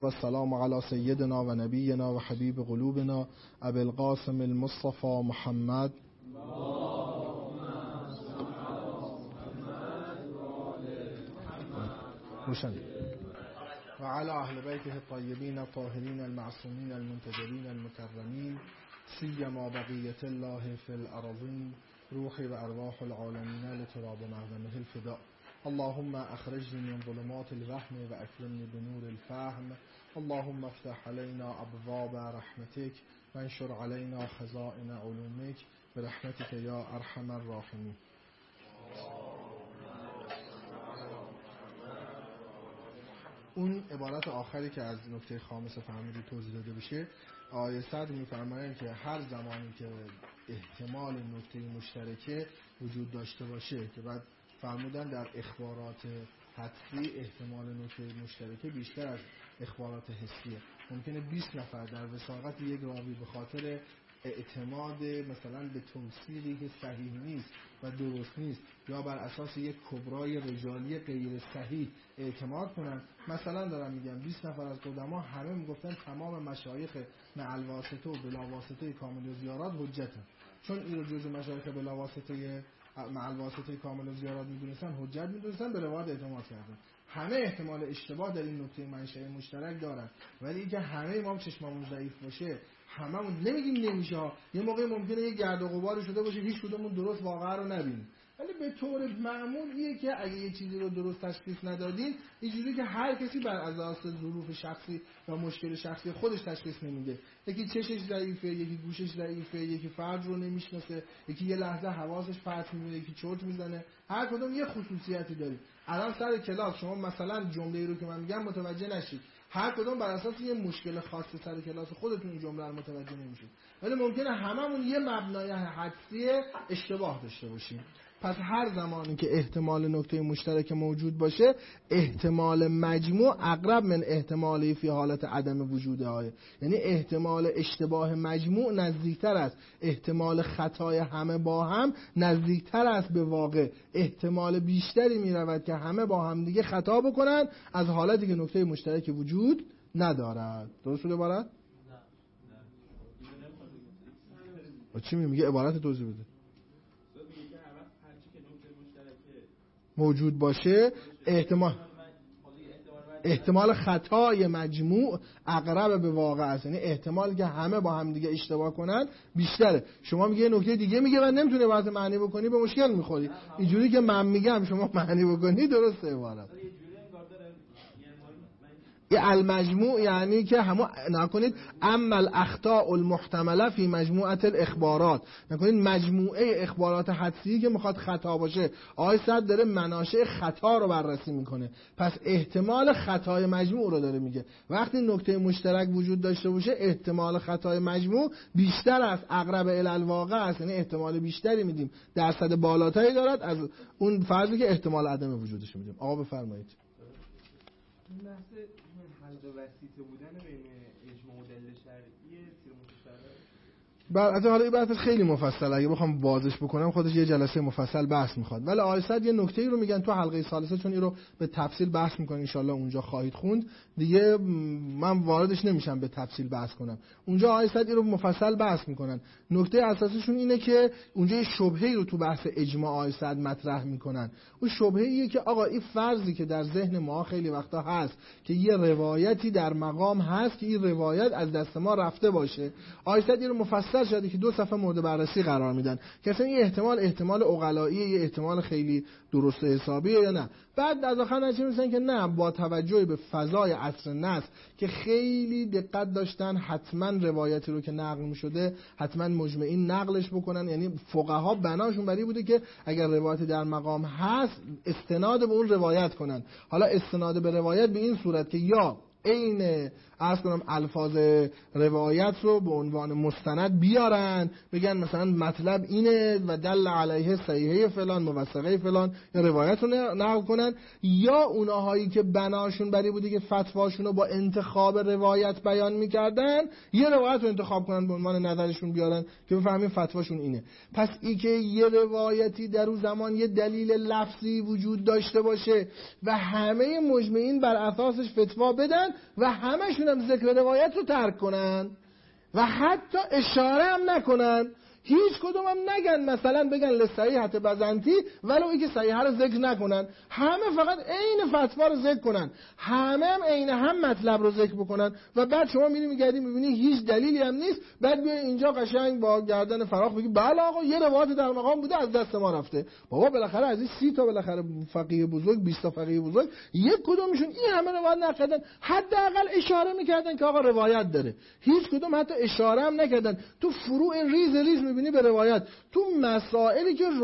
و السلام علی سیدنا و نبینا و حبیب قلوبنا ابی القاسم المصطفى محمد و علی اهل بیته الطیبین الطاهرین المعصومین المنتجبین المكرمین سیما بقیة الله فی الارضین روحی و ارواح العالمین لتراب مقدمه الفداء. اللهم اخرجني من ظلمات الوهم واكرمني بنور الفهم. اللهم افتح علينا ابواب رحمتك وانشر علينا خزائن علومك برحمتك یا ارحم الراحمین. اون عبارت آخری که از نکته خامس فهمیدی توضیح داده بشه، آیه صدر می‌فرمایند که هر زمانی که احتمال نکته مشترکه وجود داشته باشه، که بعد فرمودن در اخبارات حدسی احتمال نکته مشترکه بیشتر از اخبارات حسیه. ممکنه 20 نفر در وثاقت یک راوی به خاطر اعتماد مثلا به توصیلی که صحیح نیست و درست نیست یا بر اساس یک کبرای رجالی غیر صحیح اعتماد کنن. مثلا دارم میگم 20 نفر از قدما همه میگفتن تمام مشایخ مع الواسطه و بلا واسطه کامل و زیارات حجتن، چون این رو جزء مشایخ بلا واسطه مع الواسطه کامل و زیارات میدونستن، حجت میدونستن، به روایت اعتماد کردن. همه احتمال اشتباه در این نکته منشأ مشترک دارن، ولی اینکه همه ما چشممون ضعیف باشه، هممون نمیگیم نمیشه ها. یه موقع ممکنه یه گرد و غبار شده باشه هیچ کدومون درست واقعا رو نبینیم، ولی به طور معمول اینه که اگه یه چیزی رو درست تشخیص ندادین، اینجوری که هر کسی بر اساس ظروف شخصی و مشکل شخصی خودش تشخیص نمیده. یکی چشش ضعیفه، یکی گوشش ضعیفه، یکی فرد رو نمیشناسه، یکی یه لحظه حواسش پرت میشه، یکی چرت میزنه. هر کدوم یه خصوصیتی داره. الان سر کلاس شما مثلا جمله‌ای رو که من میگم متوجه نشید، هر کدوم بر اساس یه مشکل خاص سر کلاس خودتون این جمله رو متوجه نمیشید، ولی ممکنه هممون یه مبنای حدسی اشتباه داشته باشیم. پس هر زمانی که احتمال نکته مشترک موجود باشه، احتمال مجموع اقرب من احتمالی فی حالت عدم وجود آیه، یعنی احتمال اشتباه مجموع نزدیکتر است، احتمال خطای همه با هم نزدیکتر است به واقع. احتمال بیشتری می رود که همه با هم دیگه خطا بکنن از حالتی که نکته مشترک وجود ندارد. درست شده عبارت؟ نه. چی میگه عبارت توضیح بده؟ موجود باشه احتمال خطای مجموع اقرب به واقع است، یعنی احتمال که همه با هم دیگه اشتباه کنن بیشتره. شما میگه نکته دیگه میگه و نمیتونه واسه معنی بکنی، به مشکل میخوری. اینجوری که من میگم شما معنی بکنی درسته عبارت. المجموع یعنی که همون نکنید اما الاخطاء المحتمله فی مجموعه الاخبارات، نکنید مجموعه اخبارات حدسی که میخواد خطا باشه. آیه صد داره مناشأ خطا رو بررسی میکنه، پس احتمال خطای مجموع رو داره میگه. وقتی نکته مشترک وجود داشته باشه احتمال خطای مجموع بیشتر است، اقرب الی الواقع است، یعنی احتمال بیشتری میدیم، درصد بالاتری دارد از اون فرضی که احتمال عدم وجودش میدیم. آقا بفرمایید. این بحث حد و وسیطه بودن بین اجماع و دلیل شرعی تیر متشابه. حالا این بحث خیلی مفصله، اگه بخوام بازش بکنم خودش یه جلسه مفصل بحث میخواد، ولی آیسد یه نکته‌ای رو میگن تو حلقه ثالثه، چون این رو به تفصیل بحث میکنن ان شاءالله اونجا خواهید خوند دیگه، من واردش نمیشم به تفصیل بحث کنم. اونجا آیسد این رو مفصل بحث میکنن. نکته اساسیشون اینه که اونجا یه شبهه‌ای رو تو بحث اجماع آیسد مطرح میکنن. اون شبهه‌ایه که آقا این فرضی که در ذهن ما خیلی وقتا هست که یه روایتی در مقام هست که این روایت از دست ما رفته باشه، آیسد این رو مفصل شده که 2 صفحه مورد بررسی قرار میدن که اصلا این احتمال عقلاییه، یه احتمال خیلی درست حسابیه یا نه. بعد از آخر نتیجه میگن که نه، با توجه به فضای عصر نص که خیلی دقت داشتن حتما روایتی رو که نقل میشده حتما مجمعین نقلش بکنن، یعنی فقها بناشون بری بوده که اگر روایتی در مقام هست استناد به اون روایت کنن. حالا استناد به روایت به این صورت که یا این عرض کنم الفاظ روایت رو به عنوان مستند بیارن، بگن مثلا مطلب اینه و دل علیه صحیحه فلان موثقه فلان، یا روایت رو نقل کنن، یا اونهایی که بناشون بری بوده که فتواشون رو با انتخاب روایت بیان میکردن یه روایت رو انتخاب کنن به عنوان نظرشون بیارن که بفهمیم فتواشون اینه. پس ای که یه روایتی در اون زمان یه دلیل لفظی وجود داشته باشه و همه مجمعین بر اساسش فتوا بدن، و همشون هم ذکر روایت رو ترک کنن و حتی اشاره هم نکنن، هیچ کدوم هم نگن مثلا بگن لصحیحة بزنطی ولو اینکه صحیحه رو ذکر نکنن، همه فقط عین فتوا رو ذکر کنن، همه هم عین هم مطلب رو ذکر بکنن و بعد شما میگردی میبینی هیچ دلیلی هم نیست، بعد بیای اینجا قشنگ با گردن فراخ بگی بله آقا یه روایت در مقام بوده از دست ما رفته. بابا بالاخره از این 30 تا بالاخره فقیه بزرگ 20 تا فقیه بزرگ یک کدومشون این همه روایت نقدن، حداقل اشاره میکردن که آقا روایت داره، هیچ کدوم حتی اشاره هم نکردن. تو فروع ریز میبینی به روایت، تو مسائلی که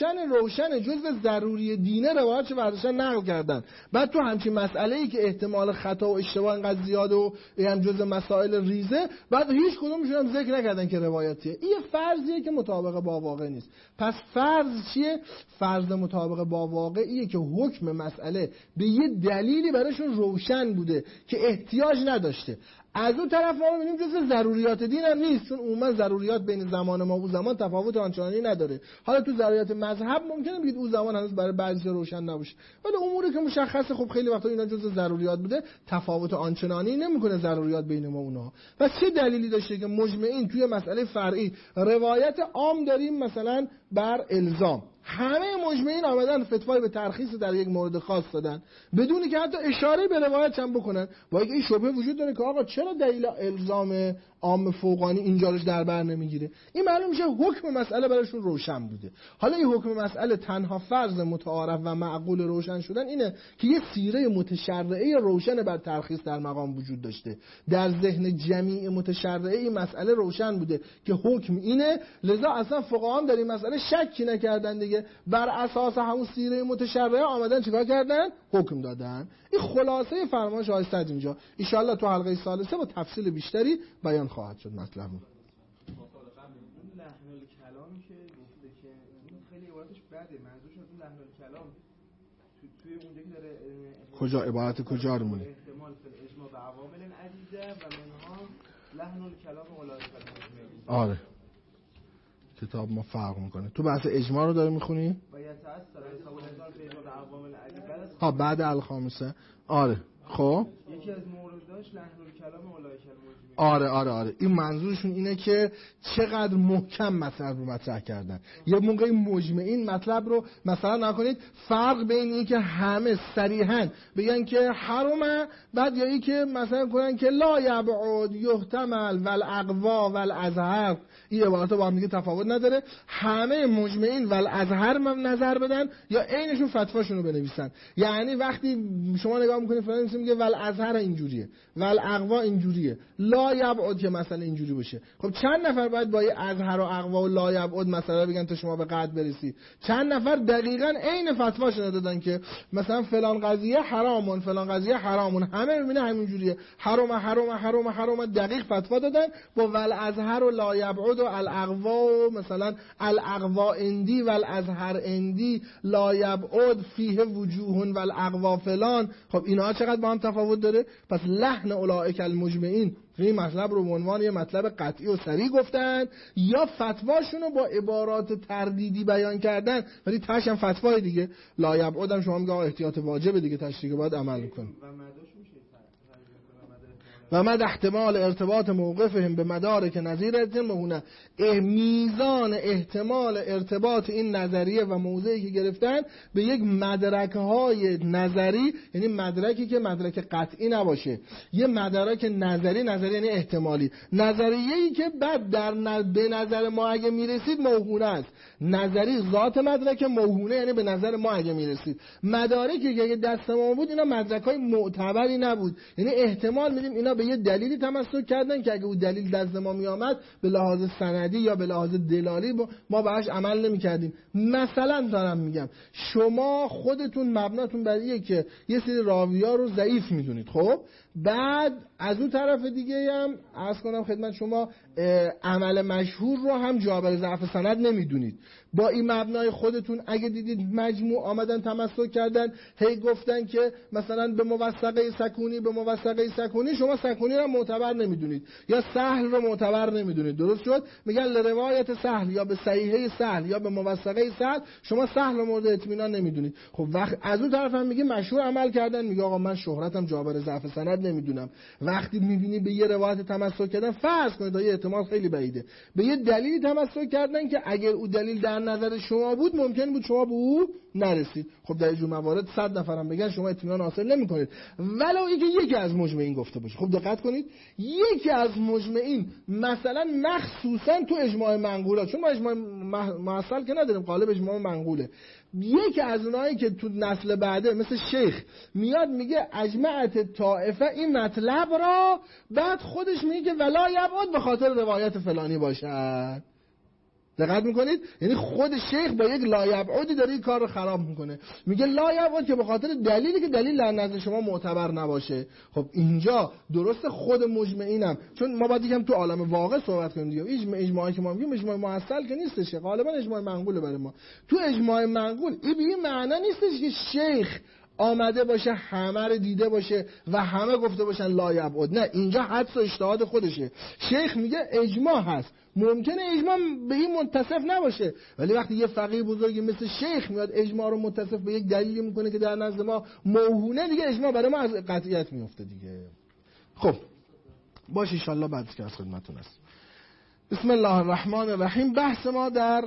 روشن جزء ضروری دینه روایت چه برداشتن نقل کردن، بعد تو همچین مسئله‌ای که احتمال خطا و اشتباه اینقدر زیاده و هم جزء مسائل ریزه، بعد هیچ کدومشون هم ذکر نکردن که روایتیه. این فرضیه که مطابق با واقع نیست. پس فرض چیه؟ فرض مطابق با واقعیه که حکم مسئله به یه دلیلی براشون روشن بوده که احتیاج نداشته. از اون طرف ما می‌بینیم جزء ضروریات دین هم نیست، چون عموما ضروریات بین زمان ما و اون زمان تفاوت آنچنانی نداره. حالا تو ضروریات مذهب ممکنه بگید اون زمان هنوز برای بعضی روشن نباشه، ولی اموری که مشخصه خب خیلی وقتا اینا جزء ضروریات بوده، تفاوت آنچنانی نمی‌کنه ضروریات بین ما و اونها. و چه دلیلی داشته که مجمعین توی مسئله فرعی روایت عام داریم مثلا بر الزام، همه مجمعین آمدن فتوای به ترخیص در یک مورد خاص دادن بدونی که حتی اشاره به روایت هم بکنن، با اینکه این شبهه وجود داره که آقا چرا دلیل الزام عام فوقانی اینجا روش در بر نمیگیره. این معلوم میشه حکم مسئله براشون روشن بوده. حالا این حکم مسئله تنها فرض متعارف و معقول روشن شدن اینه که یه سیره متشرعه روشن بر ترخیص در مقام وجود داشته، در ذهن جمیع متشرعه این مسئله روشن بوده که حکم اینه، لذا اصلا فقها هم در این مسئله شکی نکردن دیگه، بر اساس همون سیره متشرعه آمدن چیکار کردن؟ حکم دادن. این خلاصه فرمان شاه صدر اینجا ان شاء الله تو حلقه ثالثه با تفصیل بیشتری بیان خواهد شد مطلب. لحن الکلام که گفته که این خیلی عبارتش بده، منظورش از لحن الکلام توی اونجا که داره کجا عبارت کجا رو مونه؟ احتمال فی اجماع و عوامل عدیده و منها لحن الکلام اولای کلمات. آره کتاب ما فرق میکنه. تو بحث اجماع رو داره میخونی؟ ها بعد الخامسه. آره خب یکی از مورداش لحن الکلام اولای کلمات. آره این منظورشون اینه که چقدر محکم مطلب رو مطرح کردن. یه موقعی مجمعین مطلب رو مثلا نکنید فرق بین این که همه صریحاً بگن که حرمه، بعد یا این که مثلا کنن که لا یبعد یحتمل والاقوا والازهر، این عبارات با هم دیگه تفاوت نداره، همه مجمعین والازهر نظر بدن یا عینشون فتواشون رو بنویسن. یعنی وقتی شما نگاه میکنید فلان میگه والازهر اینجوریه والاقوا اینجوریه، لا یبعد که مثلا اینجوری باشه. خب چند نفر باید با ازهر و اقوا و لا یبعد مثلا بگن تا شما به قطع برسی؟ چند نفر دقیقاً عین فتواشون دادن که مثلا فلان قضیه حرامون فلان قضیه حرامون، همه میبینه همینجوریه، حرام دقیق فتوا دادن با والازهر و لا یبعد و الاقوا و مثلا الاقوا اندی والازهر اندی لا یبعد فیه وجوه والاقوا فلان. خب اینا چقدر با هم تفاوت داره؟ پس لحن اولئک المجمعین این مطلب رو به عنوان یه مطلب قطعی و صریح گفتن یا فتواشون رو با عبارات تردیدی بیان کردن، ولی تاش هم فتوای دیگه. لا یبعد هم شما میگه احتیاط واجبه دیگه، تاش دیگه باید عمل کنیم. و مد احتمال ارتباط موقفهم به مدارک نظیر مهونه، میزان احتمال ارتباط این نظریه و موضعی که گرفتن به یک مدرک‌های نظری، یعنی مدرکی که مدرک قطعی نباشه، یه مدرک نظری یعنی احتمالی، نظریه‌ای که بعد به نظر ما اگه میرسید موهونه است. نظری ذات مدرک، موهونه یعنی به نظر ما اگه میرسید. مدارکی که اگه دست ما بود اینا مدرک‌های معتبری نبود، یعنی احتمال میدیم اینا به یه دلیلی تمسک کردن که اگه اون دلیل دست ما می آمد به لحاظ سندی یا به لحاظ دلالی ما بهش عمل نمی کردیم. مثلا دارم میگم شما خودتون مبناتون بر اینه که یه سری راوی‌ها رو ضعیف میدونید، خب بعد از اون طرف دیگه هم عرض کنم خدمت شما عمل مشهور رو هم جابر ضعف سند نمیدونید. با این مبنای خودتون اگه دیدید مجموع آمدن تمسک کردن، هی گفتن که مثلا به موثقه سکونی شما سکونی رو معتبر نمیدونید یا سهل رو معتبر نمیدونید، درست شد؟ میگن روایت سهل یا به صحیحه سهل یا به موثقه سهل شما سهل رو مورد اطمینان نمیدونید. خب وقت از اون طرف هم میگه مشهور عمل کردن، میگه آقا من شهرتم جابر ضعف سند نمیدونم. وقتی میبینی به یه روایت تمسک کردن، فرض کنید یه احتمال خیلی بعیده، به یه دلیلی تمسک کردن که اگر اون دلیل در نظر شما بود ممکن بود شما به او نرسید. خب در اینجور موارد 100 نفرم بگن شما اطمینان حاصل نمیکنید، ولو اینکه یکی از مجمعین گفته باشه. خب دقت کنید، یکی از مجمعین، مثلا مخصوصا تو اجماع منقوله، چون ما اجماع معصل که نداریم، غالب اجماع منقوله، یکی از اونایی که تو نسل بعده مثل شیخ میاد میگه اجمعت طائفه این مطلب را، بعد خودش میگه که ولا یبعد به خاطر روایت فلانی باشد. دقت میکنید؟ یعنی خود شیخ با یک لا یبعدی داره این کار رو خراب میکنه، میگه لا یبعد که به خاطر دلیلی که دلیل در نظر شما معتبر نباشه. خب اینجا درست خود مجمعینم، چون ما باید یکم تو عالم واقع صحبت کنیم دیگه. اجماعی که ما میگیم اجماع معسل که نیستش، غالبا اجماع منقوله برای ما. تو اجماع منقول این به این معنا نیستش که شیخ آمده باشه همه رو دیده باشه و همه گفته باشن لا یبعد، نه، اینجا حدس و اجتهاد خودشه. شیخ میگه اجماع هست، ممکنه اجماع به این متصف نباشه، ولی وقتی یه فقیه بزرگی مثل شیخ میاد اجماع رو متصف به یک دلیلی میکنه که در نزد ما موهونه، دیگه اجماع برای ما از قطعیت میفته دیگه. خب باشه، ان شاءالله بعد که از خدمتتون است. بسم الله الرحمن الرحیم. بحث ما در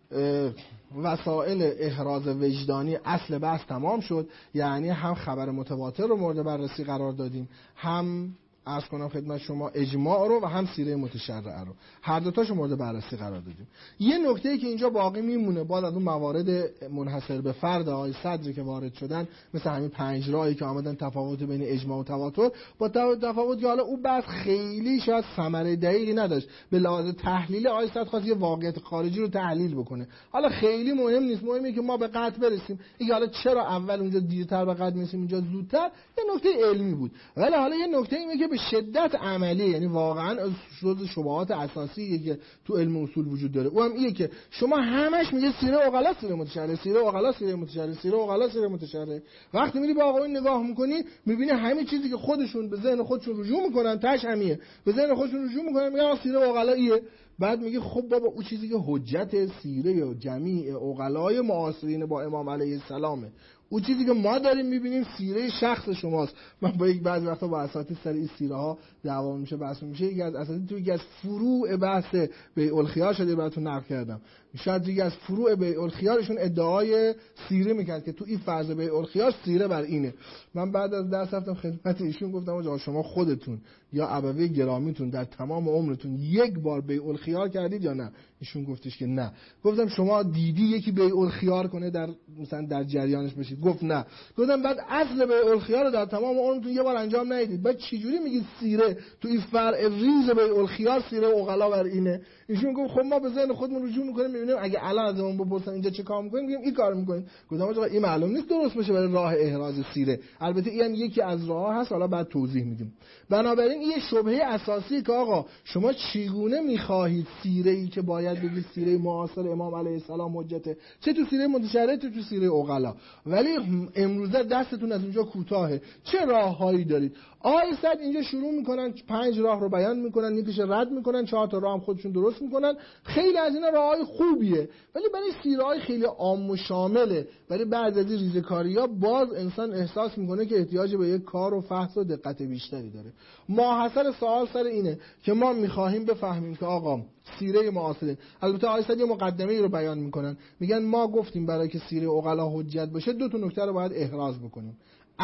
وسائل احراز وجدانی اصل بحث تمام شد، یعنی هم خبر متواتر رو مورد بررسی قرار دادیم، هم عرض کنم خدمت شما اجماع رو و هم سیره متشرعه رو، هر دو تاشو مورد بررسی قرار دادیم. یه نکته‌ای که اینجا باقی میمونه بعد از اون موارد منحصر به فرد آقای صدری که وارد شدن، مثل همین 5 راهی که آمدن تفاوت بین اجماع و تواتر، با تفاوت که حالا اون بحث خیلی شاید ثمره دقیقی نداشت، به لحاظ تحلیل آقای صدر خواست یه واقعیت خارجی رو تحلیل بکنه. حالا خیلی مهم نیست، مهمه که ما به قطع برسیم. این حالا چرا اول اونجا دیرتر به قطع میرسیم اینجا زودتر، یه نکته علمی بود. ولی حالا یه نکته اینه که به شدت عملی، یعنی واقعا جزء شبهات اساسیه که تو علم اصول وجود داره، اونم اینه که شما همش میگه سیره عقلا سیره متشرع، سیره عقلا سیره متشرع، سیره عقلا سیره متشرع. وقتی میری به آقایون نگاه میکنی میبینی همه چیزی که خودشون به ذهن خودشون رجوع میکنن تاش همیه، به ذهن خودشون رجوع میکنن میگن سیره عقلاییه. بعد میگه خب بابا اون چیزی که حجت سیره و جمیع عقلای معاصرین با امام علیه السلامه، اون چیزی که ما داریم میبینیم سیره شخص شماست. من با یک بعضی وقتا با اساتید سر این سیره ها دعوا میشه، بحث میشه. یکی از اساتید تو یکی از فروع بحث بیع الخیار شده براتون نقل کردم، شاید یکی از فروع بیع الخیارشون ادعای سیره میکرد که تو این فرض بیع الخیار سیره بر اینه. من بعد از درس رفتم خدمت ایشون گفتم آقا شما خودتون یا ابوی گرامیتون در تمام عمرتون یک بار بیع الخیار کردید یا نه؟ ایشون گفتش که نه. گفتم شما دیدی یکی بیع الخیار کنه در مثلا در جریانش بشید؟ گفت نه. گفتم بعد اصل بیع الخیار رو در تمام عمرتون یه بار انجام ندیدید، بعد چجوری میگید سیره تو این فرع ریز بیع الخیار سیره عقلا بر اینه؟ ایشون گفت خب ما به ذهن خودمون رجوع میکنیم میبینیم اگه الان ازمون بپرسن اینجا چه کار میکنیم میگیم این کار میکنیم. گفتم آقا این معلوم نیست درست باشه برای راه احراز سیره، البته این یکی از راه‌ها هست، حالا بعد توضیح میدیم. بنابراین این یه شبهه اساسی که آقا شما چگونه میخواهید سیره‌ای که باید بگید سیره معاصر امام علیه السلام حجته، چه تو سیره متشرع چه تو سیره عقلا، ولی امروزه دستتون از اونجا کوتاهه، چه راههایی دارید؟ آقای صد اینجا شروع میکنن 5 راه رو بیان میکنن، یکیش رد میکنن، 4 تا راه هم خودشون درست میکنن. خیلی از اینا راههای خوبیه، ولی برای سیره‌های خیلی عام و شامله، برای بعضی از ریزه‌کاری‌ها باز انسان احساس میکنه که احتیاج به یک کار و فحص و دقت بیشتری داره. ماحصل سوال سر اینه که ما میخواهیم بفهمیم که آقا سیره معاصرین، البته آقای صد یه مقدمه‌ای رو بیان میکنن، میگن ما گفتیم برای که سیره عقلا حجت باشه 2 تا نکته رو باید احراز بکنیم.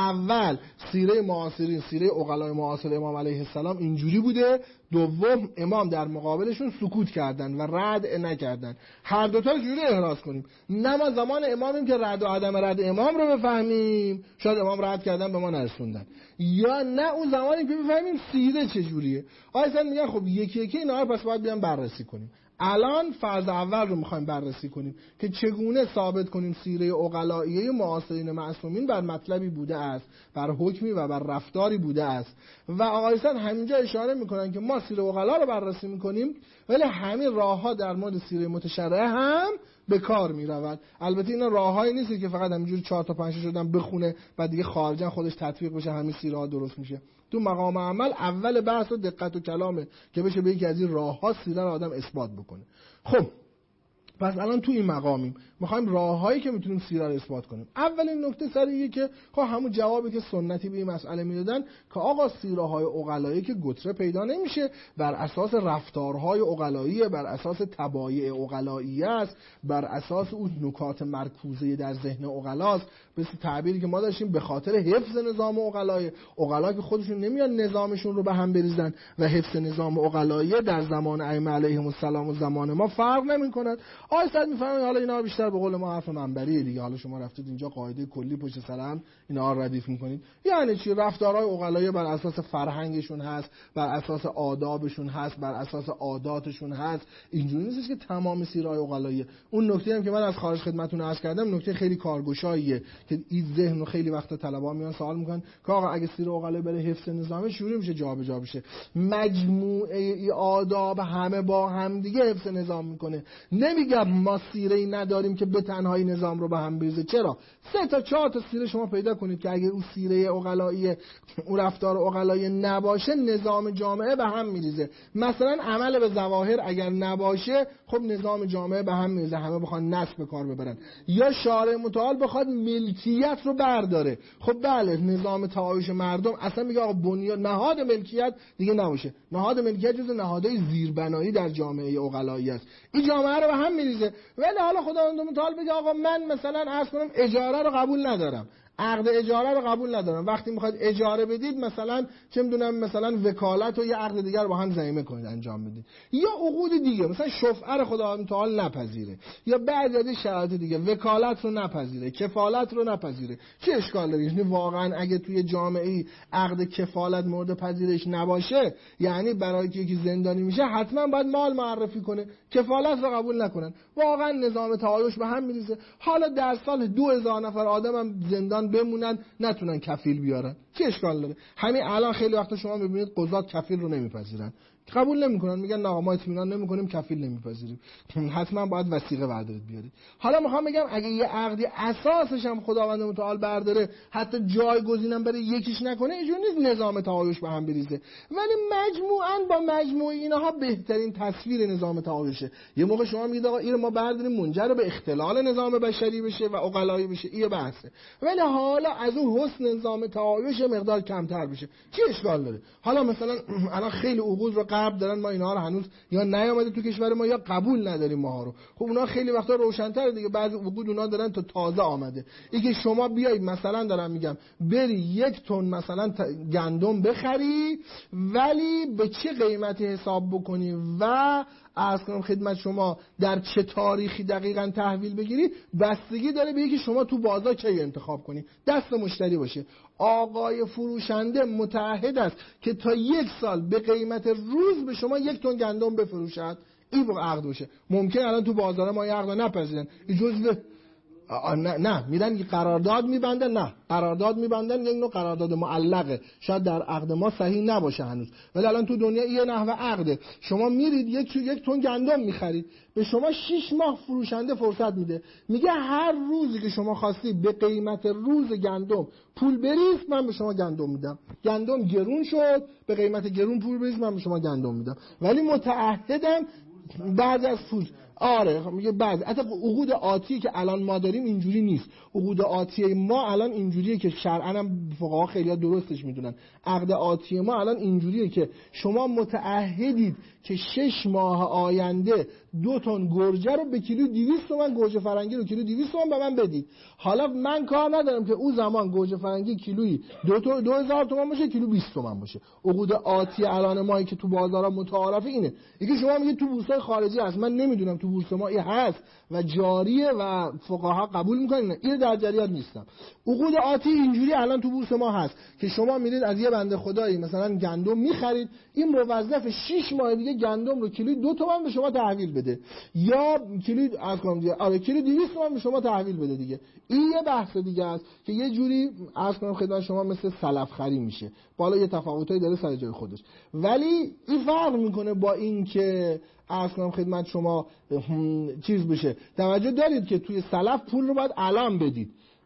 اول سیره معاصرین، سیره عقلای معاصر امام علیه السلام اینجوری بوده. دوم امام در مقابلشون سکوت کردن و رد نکردن. هر دوتا رو جوری احراز کنیم، نه ما زمان امامیم که رد و عدم رد امام رو بفهمیم، شاید امام رد کردن به ما نرسوندن، یا نه اون زمانی که بفهمیم سیره چجوریه. آیسان میگن خب یکی یکی اینا رو پس باید بیان بررسی کنیم. الان فرض اول رو میخوایم بررسی کنیم که چگونه ثابت کنیم سیره عقلائیه معاصرین معصومین بر مطلبی بوده است، بر حکمی و بر رفتاری بوده است. و آقایسان همینجا اشاره میکنن که ما سیره عقلا رو بررسی میکنیم، ولی همین راهها در مورد سیره متشرعه هم به کار میرود. البته اینا راههایی نیست که فقط همینجوری 4 تا 5 شدن بخونه بعد دیگه خارجا خودش تطبیق بشه همین سیره ها درست میشه. تو مقام عمل اول بحث و دقت و کلامه که بشه به یکی از این راه‌ها سیره رو آدم اثبات بکنه. خب پس الان تو این مقامیم میخوایم راههایی که میتونیم سیره رو اثبات کنیم. اولین نکته سر اینه که همون جوابی که سنتی به این مسئله میدادن که آقا سیره های عقلایی که گتره پیدا نمیشه، بر اساس رفتارهای عقلایی، بر اساس طبایع عقلایی است، بر اساس اون نکات مرکوزه در ذهن عقلاست. به تعبیری که ما داشتیم به خاطر حفظ نظام عقلا که خودشون نمیان نظامشون رو به هم بریزن و حفظ نظام عقلایی در زمان ائمه علیهم السلام و زمان ما فرق نمی‌کند. آقای سعد میفهمید حالا اینا بیشتر به قول ما حرف منبریه دیگه، حالا شما رفتید اینجا قاعده کلی پشت سر هم اینا رو ردیف میکنید. یعنی چی؟ رفتارهای عقلایی بر اساس فرهنگشون هست، بر اساس آدابشون هست، بر اساس عاداتشون هست. اینجوری نیست که تمام سیرهای عقلایی. اون نکته هم که من از خارج خدمتتون عرض کردم نکته خیلی کارگشاییه که این ذهن رو خیلی وقتا طلبا میان سوال میکنن که آقا اگه سیر عقلایی برای حفظ نظام شروع میشه جابجا بشه، مجموعه ای آداب همه با هم دیگه حفظ نظام میکنه. نمیگم ما سیره‌ای نداریم که به تنهایی نظام رو به هم بریزه. چرا 3 تا 4 تا سیره شما پیدا کنید که اگه اون سیره عقلایی، اون رفتار عقلایی نباشه، نظام جامعه به هم میریزه. مثلا عمل به ظواهر اگر نباشه، خب نظام جامعه به هم میریزه، همه بخوان نسب به کار ببرن. یا شارع متعال بخواد ملکیت رو برداره، خب بله نظام تعایش مردم اصلا میگه آقا بنیاد نهاد ملکیت دیگه نباشه. نهاد ملکیت جزو نهادهای زیربنایی در جامعه عقلایی است. این جامعه رو به هم میریزه. ولی حالا خداوند متعال بگه آقا من مثلا عرض کنم اجاره رو قبول ندارم، عقد اجاره رو قبول ندارم. وقتی میخواید اجاره بدید مثلا چه میدونم مثلا وکالت و یه عقد دیگر رو با هم ضمیمه کنید انجام بدید، یا عقود دیگه مثلا شفعه رو خداوند متعال نپذیره، یا بعضی از شرایط دیگه وکالت رو نپذیره، کفالت رو نپذیره. چه اشکال داره؟ یعنی واقعا اگه توی جامعه عقد کفالت مورد پذیرش نباشه، یعنی برای که یکی زندانی میشه حتما باید مال معرفی کنه، کفالت رو قبول نکنن، واقعا نظام تعایش به هم میریزه. حالا در سال 2000 نفر آدمم زندان بمونن نتونن کفیل بیارن، چه اشکال داره؟ همین الان خیلی وقتا شما میبینید قضات کفیل رو نمیپذیرن، قبول نمیکنن، میگن نه ما اطمینان نمیکنیم، کفیل نمیپذیریم، حتما باید وثیقه بردارید بیارید. حالا میخوام بگم اگه یه عقدی اساسش هم خداوند متعال برداره، حتی جایگزینم برای یکیش نکنه، اینجوری نیست نظام تعایش به هم بریزه. ولی مجموعاً با مجموع اینها بهترین تصویر نظام تعایشه. یه موقع شما میگید آقا این ما برداریم منجر به اختلال نظام بشری بشه و عقلایی بشه، این بحثه. ولی حالا از اون حسن نظام تعایش مقدار کمتر بشه، چی اشکال داره؟ حالا مثلا الان خیلی عقود رو قبل دارن، ما اینا رو هنوز یا نیامده تو کشور ما یا قبول نداریم ماها رو. خب اونا خیلی وقتا روشن‌تره دیگه، بعضی عقود اونا دارن تا تازه آمده. اینکه شما بیایید مثلا دارم میگم بری 1 تن مثلا گندم بخری، ولی به چه قیمتی حساب بکنی و عرض کنم خدمت شما در چه تاریخی دقیقاً تحویل بگیری، بستگی داره به اینکه شما تو بازار چه انتخاب کنی، دست مشتری باشه. آقای فروشنده متعهد است که تا 1 سال به قیمت روز به شما 1 تن گندم بفروشد. این با عقد باشه. ممکن الان تو بازار ما عقد نپذیرن، جزء نه میدن قرارداد میبندن، نه قرارداد میبندن، یک نوع قرارداد معلقه، شاید در عقد ما صحیح نباشه هنوز، ولی الان تو دنیا یه نحوه عقده. شما میرید 1 تن گندم میخرید، به شما 6 ماه فروشنده فرصت میده، میگه هر روزی که شما خواستی به قیمت روز گندم پول بریز من به شما گندم میدم. گندم گرون شد، به قیمت گرون پول بریز من به شما گندم میدم، ولی متعهدم بعد از فروش. آره میگه بعد حتی عقود آتی که الان ما داریم اینجوری نیست. عقود آتی ما الان اینجوریه که شرعاً هم فقها خیلی درستش میدونن. عقد آتی ما الان اینجوریه که شما متعهدید که 6 ماه آینده 2 تن گرجه رو به کیلو 200 تومن، گوجه فرنگی رو کیلو 200 تومن به من بدید. حالا من کار ندارم که اون زمان گوجه فرنگی کیلویی 2000 تومن باشه، کیلو 20 تومن باشه. عقود آتی الان ما که تو بازارا متعارفه اینه. دیگه شما میگید تو بورس‌های خارجی هست، من نمیدونم تو بورس ما این هست و جاریه و فقها قبول میکنن، این در جریان نیستم. عقود آتی اینجوری الان تو بورس ما هست که شما میرید از یه بنده خدایی مثلا گندم میخرید، این موظف 6 ماه دیگه گندم رو کیلو 2 تومن به شما تحویل بده، یا کیلو از کنم دیگه آره کیلو 200 تومن به شما تحویل بده دیگه. این یه بحث دیگه است که یه جوری از کنم خدمت شما مثل سلف خری میشه، بالا یه تفاوتایی داره سر جای خودش، ولی این فرق میکنه با این که عرض کنم خدمت شما چیز بشه. توجه دارید که توی سلف پول رو باید الان بدید،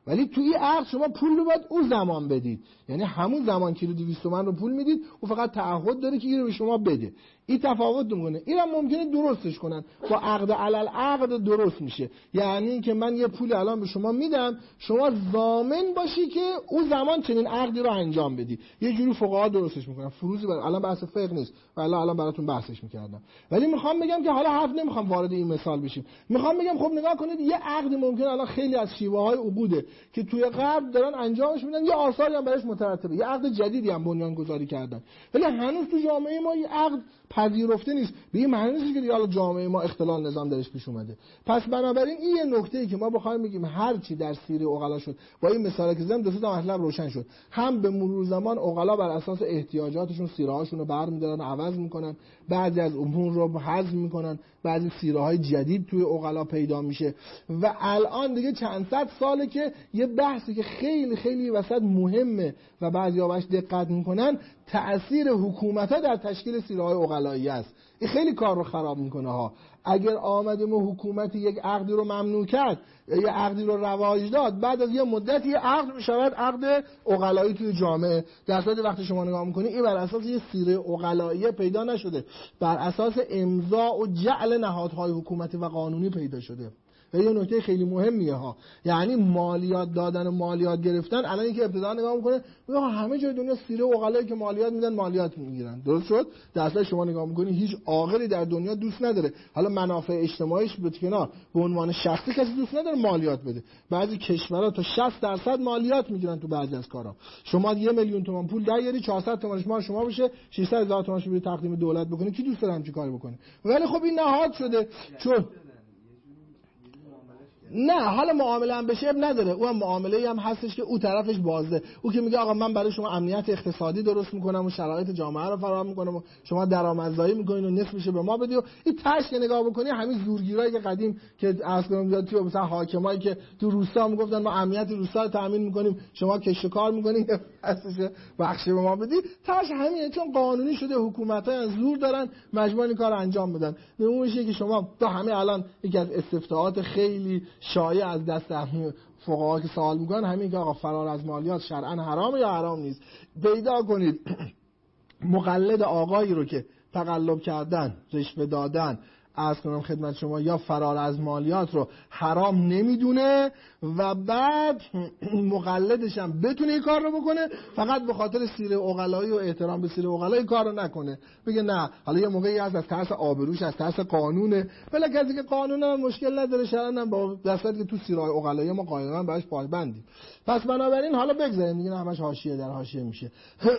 ولی توی این عقد شما پول رو باید اون زمان بدید، یعنی همون زمان کیلو 200 تومن رو پول میدید و فقط تعهد داره که این رو به شما بده. این تفاوت میکنه. اینم ممکنه درستش کنن با عقد علل عقد درست میشه، یعنی اینکه من یه پول الان به شما میدم، شما ضامن باشی که اون زمان چنین عقدی رو انجام بدی. یه جوری فقها درستش میکنن. فروزی الان بحث فقه نیست، ولی الان براتون بحثش میکردم. ولی میخوام بگم که حالا حرف نمیخوام وارد این مثال بشیم. میخوام بگم خب نگاه کنید، یه عقد ممکنه الان خیلی از شیوه‌های عقوده که توی غرب دارن انجامش میدن، یه آثاری هم برش مترتبه، یه عقد جدیدی هم بنیان گذاری کردن، ولی هنوز تو جامعه ما یه عقد پذیرفته نیست. به این معنی نیست که حالا جامعه ما اختلال نظام درش پیش اومده. پس بنابراین این یه نکته‌ای که ما بخوایم بگیم هر چی در سیره عقلا شد، با این مثالی که زدم دو تا مطلب روشن شد. هم به مرور زمان عقلا بر اساس احتیاجاتشون سیره‌هاشون رو برمی‌دارن، عوض می‌کنن، بعضی از امور رو حذف می‌کنن، بعضی سیره‌های جدید توی عقلا پیدا میشه و الان دیگه چند صد ساله که یه بحثی که خیلی خیلی وسط مهمه و بعضی‌ها بهش دقت می‌کنن، تأثیر حکومت‌ها در تشکیل سیره‌های عقلایی است. این خیلی کار رو خراب میکنه ها. اگر آمدیم و حکومت یک عقدی رو ممنوع کرد، یک عقدی رو رواج داد، بعد از یه مدت یه عقد میشود عقد عقلایی توی جامعه، در صورتی وقتی شما نگاه میکنی این بر اساس یه سیره عقلایی پیدا نشده، بر اساس امضا و جعل نهادهای حکومتی و قانونی پیدا شده. و یه نکته خیلی مهمیه ها، یعنی مالیات دادن و مالیات گرفتن. الان اینکه ابتدا نگاه میکنه میگه همه جای دنیا سیره عقلایی که مالیات میدن مالیات میگیرن، درست شد؟ در اصل شما نگاه میکنی هیچ عاقلی در دنیا دوست نداره، حالا منافع اجتماعیش به کنار، به عنوان شخصی کسی دوست نداره مالیات بده. بعضی کشورها تا 60% مالیات میگیرن تو بعضی از کارا. شما 1 میلیون تومان پول دریاری، 400 تومانش مال شما بشه، 600,000 تومانش رو تقدیم دولت بکنه، کی دوست داره همچین کاری بکنه؟ ولی خب این نهاد شده. چون نه حالا معامله هم بشه نداره، اون معامله هم هستش که او طرفش بازده، او که میگه آقا من برای شما امنیت اقتصادی درست میکنم و شرایط جامعه رو فراهم میکنم و شما درآمدزایی میکنین و نصفش به ما بدی و این تاش که نگاه بکنی همین زورگیرایی که قدیم که اصلا میاد تو مثلا حاکمایی که تو روستا میگفتن ما امنیت روستا رو تامین میکنیم، شما کشت کار میکنین اساسش بخش به ما بدی، تاش همینه. چون قانونی شده، حکومت‌ها زور دارن مجبورن این کارو انجام بدن. نمونهشه که شما تا همه الان یکی از استفتاءات خیلی شایع از دست فقها که سوال میکنن همین که آقا فرار از مالیات شرعاً حرام یا حرام نیست. پیدا کنید مقلد آقایی رو که تقلب کردن، رشوه دادن، عرض کنم خدمت شما، یا فرار از مالیات رو حرام نمیدونه و بعد مقلدش هم بتونه این کار رو بکنه، فقط به خاطر سیره عقلایی و احترام به سیره عقلایی کار رو نکنه، بگه نه حالا یه موقعی هست از ترس آبروش، از ترس قانونه، ولی کسی که قانون هم مشکل نداره شرعاً هم با دستاتی که تو سیره عقلایی ما قانونا بهش پایبندیم. پس بنابراین حالا بگذاریم دیگه، همش حاشیه در حاشیه میشه.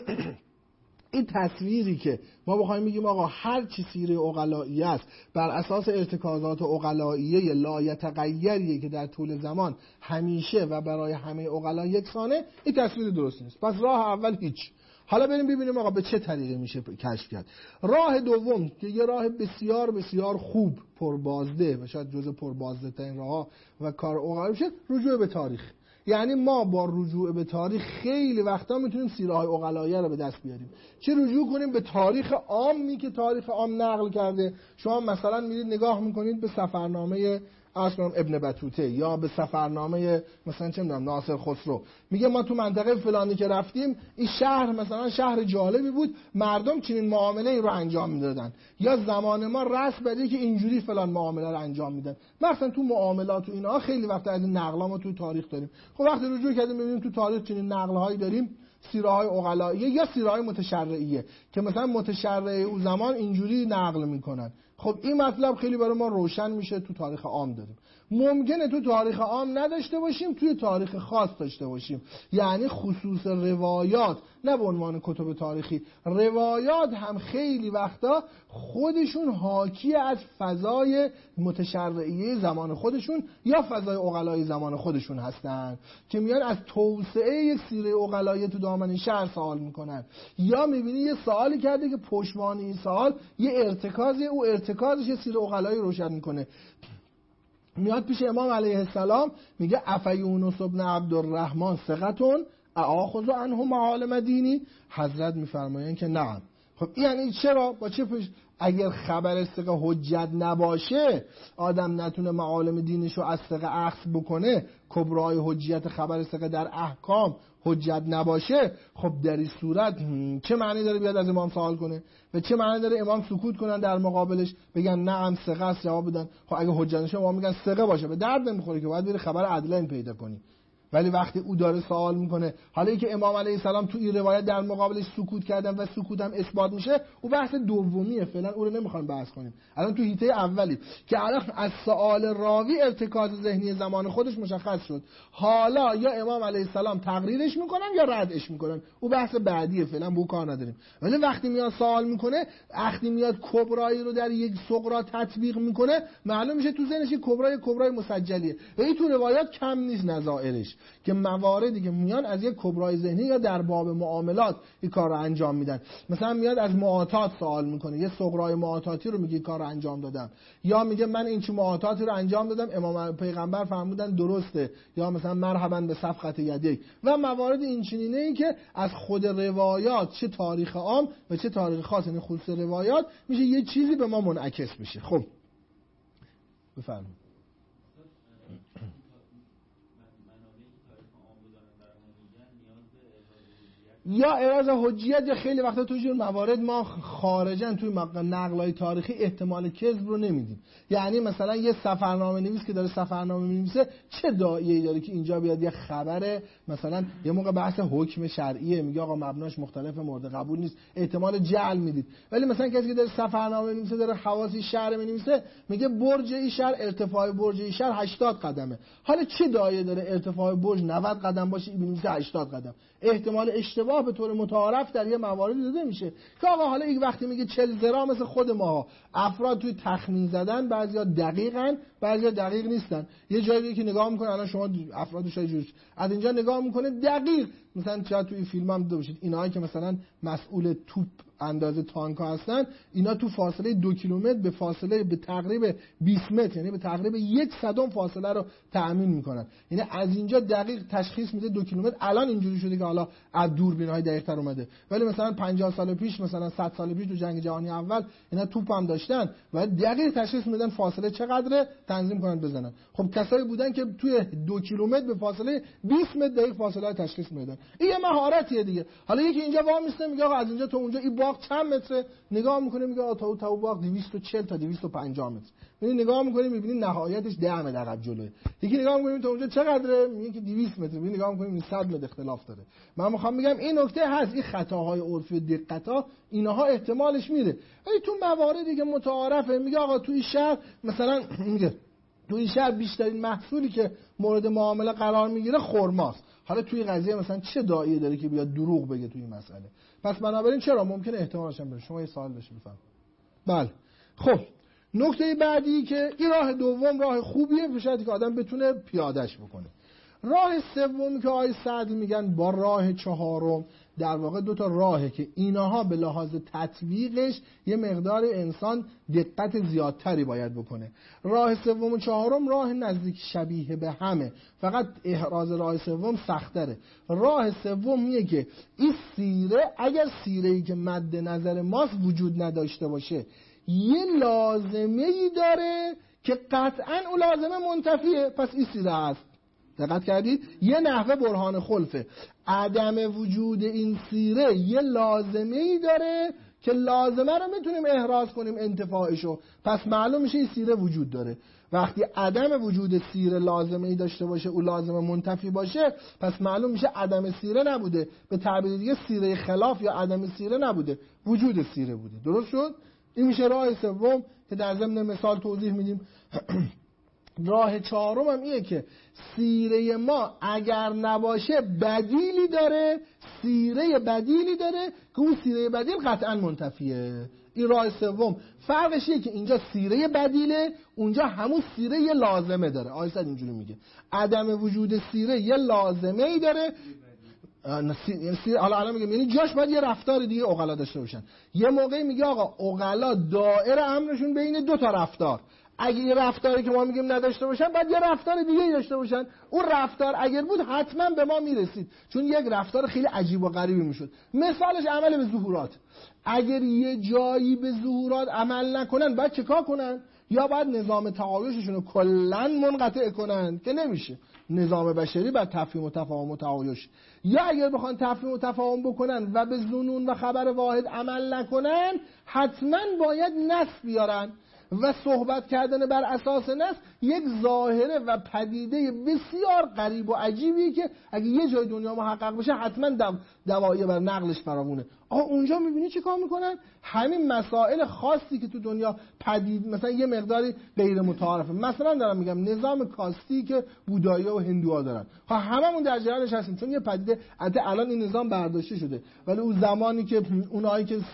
این تصویری که ما بخوایم بگیم آقا هر چی سیره عقلایی است بر اساس ارتکازات عقلاییه لایتغیریه که در طول زمان همیشه و برای همه عقلا یکسانه، این تصویر درست نیست. پس راه اول هیچ. حالا بریم ببینیم آقا به چه طریقی میشه کشف کرد. راه دوم که یه راه بسیار بسیار خوب، پربازده و شاید جزء پربازده ترین راه و کار عقلا میشه رجوع به تاریخ. یعنی ما با رجوع به تاریخ خیلی وقتا میتونیم سیره‌های عقلاییه رو به دست بیاریم. چه رجوع کنیم به تاریخ عامی که تاریخ عام نقل کرده. شما مثلا میرید نگاه میکنید به سفرنامه ابن بطوطه یا به سفرنامه مثلا چه میدونم ناصر خسرو، میگه ما تو منطقه فلانی که رفتیم این شهر مثلا شهر جالبی بود، مردم چنین معامله رو انجام میدادن، یا زمان ما رسم بده که اینجوری فلان معامله رو انجام میدن. مثلا تو معاملات و اینا خیلی وقت از این نقلا ما تو تاریخ داریم. خب وقتی رجوع کردیم میبینیم تو تاریخ چنین نقل‌هایی داریم، سیره‌های عقلاییه یا سیره‌های متشرعیه که مثلا متشرع او زمان اینجوری نقل میکنن. خب این مطلب خیلی برای ما روشن میشه، تو تاریخ عام داریم. ممکنه تو تاریخ عام نداشته باشیم، توی تاریخ خاص داشته باشیم. یعنی خصوص روایات، نه به عنوان کتب تاریخی، روایات هم خیلی وقتا خودشون حاکی از فضای متشرعیه زمان خودشون یا فضای عقلای زمان خودشون هستن که میان از توسعه یک سیره عقلایی تو دامن شهر سوال میکنن، یا میبینی یه سوالی کرده که پشتوانه این سوال یه ارتکازی، او ارتکازش یه سیره عقلایی روشن میکنه. میاد پیش امام علیه السلام میگه افیونس ابن عبدالرحمن ثقتون اآخذ عنه معالم دینی. حضرت میفرمایند که نعم، خب یعنی چرا؟ با چه اگر خبر ثقه حجت نباشه، آدم نتونه معالم دینش رو از ثقه اخذ بکنه، کبرای حجیت خبر ثقه در احکام حجت نباشه، خب در این صورت چه معنی داره بیاد از امام سوال کنه؟ و چه معنی داره امام سکوت کنن در مقابلش، بگن نعم ثقه است جواب بدن؟ خب اگه حجت نشه امام میگن ثقه باشه، به درد نمیخوره که باید بری خبر عدلین پیدا کنی. ولی وقتی او داره سوال میکنه، حالا ای که امام علیه السلام تو این روایت در مقابلش سکوت کردن و سکوت هم اثبات میشه، او بحث دومیه، فعلا او رو نمیخوایم بحث کنیم. الان تو حیطه اولی که الان از سوال راوی ارتکاز ذهنی زمان خودش مشخص شد، حالا یا امام علیه السلام تقریرش میکنن یا ردش میکنن، او بحث بعدیه، فعلا به او کار نداریم. ولی وقتی میاد سوال میکنه، وقتی میاد کبرایی رو در یک صغرا تطبیق میکنه، معلوم میشه تو ذهنش کبرای مسجلیه و این تو روایات کم نیست نظائرش، که مواردی که میان از یک کبرای ذهنی یا در باب معاملات این کار رو انجام میدن. مثلا میاد از معاطات سوال میکنه، یه صغرای معاطاتی رو میگه کار رو انجام دادم، یا میگه من این چه معاطاتی رو انجام دادم امام پیغمبر فرمودن درسته، یا مثلا مرحبا به صفقت یدیک و موارد این چنینه ای که از خود روایات چه تاریخ عام و چه تاریخ خاص، یعنی خصوص روایات میشه یه چیزی به ما منعکس بشه. خب بفرمایید. یا اعراض حجیت، یا خیلی وقتا تو جور موارد ما خارجن توی نقلای تاریخی احتمال کذب رو نمیدیم. یعنی مثلا یه سفرنامه نویس که داره سفرنامه می‌نویسه، چه داعیه‌ای داره که اینجا بیاد یه خبره، مثلا یه موقع بحث حکم شرعیه، میگه آقا مبناش مختلف مورد قبول نیست، احتمال جعل میدید. ولی مثلا کسی که داره سفرنامه می‌نویسه، داره حواسی شهر می‌نویسه، میگه برج این شهر، ارتفاع برج این شهر 80 قدمه. حالا چه داعیه داره ارتفاع برج 90 قدم باشه، این می‌نویسه 80 قدم؟ احتمال اشتباه به طور متعارف در یه مواردی داده میشه که آقا حالا یک وقتی میگه 40 ذراع مثل خود ما، افراد توی تخمین زدن بعضیا دقیقاً بعضیا دقیق نیستن. یه جایی که نگاه میکنه، الان شما افراد شای جوش از اینجا نگاه میکنه دقیق، مثلا شاید توی فیلم هم دیده باشید اینایی که مثلا مسئول توپ اندازه تانکا هستن، اینا تو فاصله 2 کیلومتر به فاصله به تقریب 20 متر، یعنی به تقریب 1/100 فاصله رو تأمین میکنن. یعنی از اینجا دقیق تشخیص میده 2 کیلومتر. الان اینجوری شده که حالا از دوربین‌های دقیق‌تر اومده، ولی مثلا 50 سال پیش، مثلا 100 سال پیش تو جنگ جهانی اول اینا توپ هم داشتن و دقیق تشخیص میدن فاصله چقدره، تنظیم کنن بزنن. خب کسایی بودن که توی 2 کیلومتر به فاصله 20 متر دقیق فاصله تشخیص میدن. این یه مهارتیه دیگه. حالا یکی اینجا وامیسته میگه آقا از اینجا تا اونجا این باغ چند متره، نگاه میکنه میگه آقا تا باغ 240 تا 250 متر. میبینی نگاه میکنی میبینی نهایتش 10 متر عقب جلوه. یکی نگاه میکنیم تا اونجا چقدره، میگه که 200 متر. میبینی نگاه میکنیم 100 متر اختلاف داره. من میخوام بگم این نکته هست، این خطاهای عرفی و دقت‌ها اینها احتمالش میره. ولی تو مواردی که متعارفه، میگه آقا تو این شهر مثلا میگه تو این شهر بیشترین محصولی که مورد معامله قرار میگیره خرماست. حالا توی قضیه مثلا چه داعیه داره که بیاد دروغ بگه توی این مسئله؟ پس بنابراین چرا ممکنه احتمالش هم بره. شما یه سوال بشه بفهم. بله خب نکته بعدی که این راه دوم راه خوبیه، به شرطی که آدم بتونه پیادهش بکنه. راه سومی که آقای سعدی میگن با راه چهارم، در واقع 2 تا راهه که اینها به لحاظ تطبیقش یه مقدار انسان دقت زیادتری باید بکنه. راه سوم و چهارم راه نزدیک شبیه به همه، فقط احراز راه سوم سخت‌تره. راه سوم میگه که این سیره، اگر سیره‌ای که مد نظر ماست وجود نداشته باشه، یه لازمه‌ای داره که قطعاً اون لازمه منتفیه، پس این سیره هست. دقت کردید؟ یه نحوه برهان خلفه. عدم وجود این سیره یه لازمه‌ای داره که لازمه رو میتونیم احراز کنیم انتفاعشو، پس معلوم میشه این سیره وجود داره. وقتی عدم وجود سیره لازمه‌ای داشته باشه، او لازمه منتفی باشه، پس معلوم میشه عدم سیره نبوده، به تعبیر دیگه سیره خلاف یا عدم سیره نبوده، وجود سیره بوده. درست شد؟ این میشه راه سوم که در ضمن مثال توضیح میدیم. راه چهارم هم اینه که سیره ما اگر نباشه بدیلی داره، سیره بدیلی داره که اون سیره بدیل قطعا منتفیه. این راه سوم. فرقش اینه که اینجا سیره بدیله، اونجا همون سیره یه لازمه داره. آیه اینجوری میگه عدم وجود سیره یه لازمه ای داره. حالا الان میگم یعنی جاش باید یه رفتار دیگه عقلا داشته باشن. یه موقعی میگه آقا عقلا دائره امرشون بین 2 تا رفتار، اگه یه رفتاری که ما میگیم نداشته باشن، بعد یه رفتار دیگه داشته باشن. اون رفتار اگر بود حتما به ما میرسید، چون یک رفتار خیلی عجیب و غریبی میشد. مثالش عمل به ظهورات. اگر یه جایی به ظهورات عمل نکنن، بعد چیکار کنن؟ یا بعد نظام تعایششون رو کلا منقطع کنن که نمیشه. نظام بشری بعد تفهیم و تفاهم و تعایش. یا اگر بخوان تفهیم و تفاهم بکنن و به ظنون و خبر واحد عمل نکنن، حتما باید نص بیارن و صحبت کردن بر اساس نص یک ظاهره و پدیده بسیار غریب و عجیبی که اگه یه جای دنیا محقق بشه حتما دوایی بر نقلش فراوونه. اونجا میبینی چی کار میکنن؟ همین مسائل خاصی که تو دنیا پدید، مثلا یه مقداری غیر متعارفه، مثلا دارم میگم نظام کاستی که بودایی و هندوها دارن، هممون در جریانش هستیم، چون یه پدیده الان این نظام برداشته شده، ولی اون زمانی که اونایی که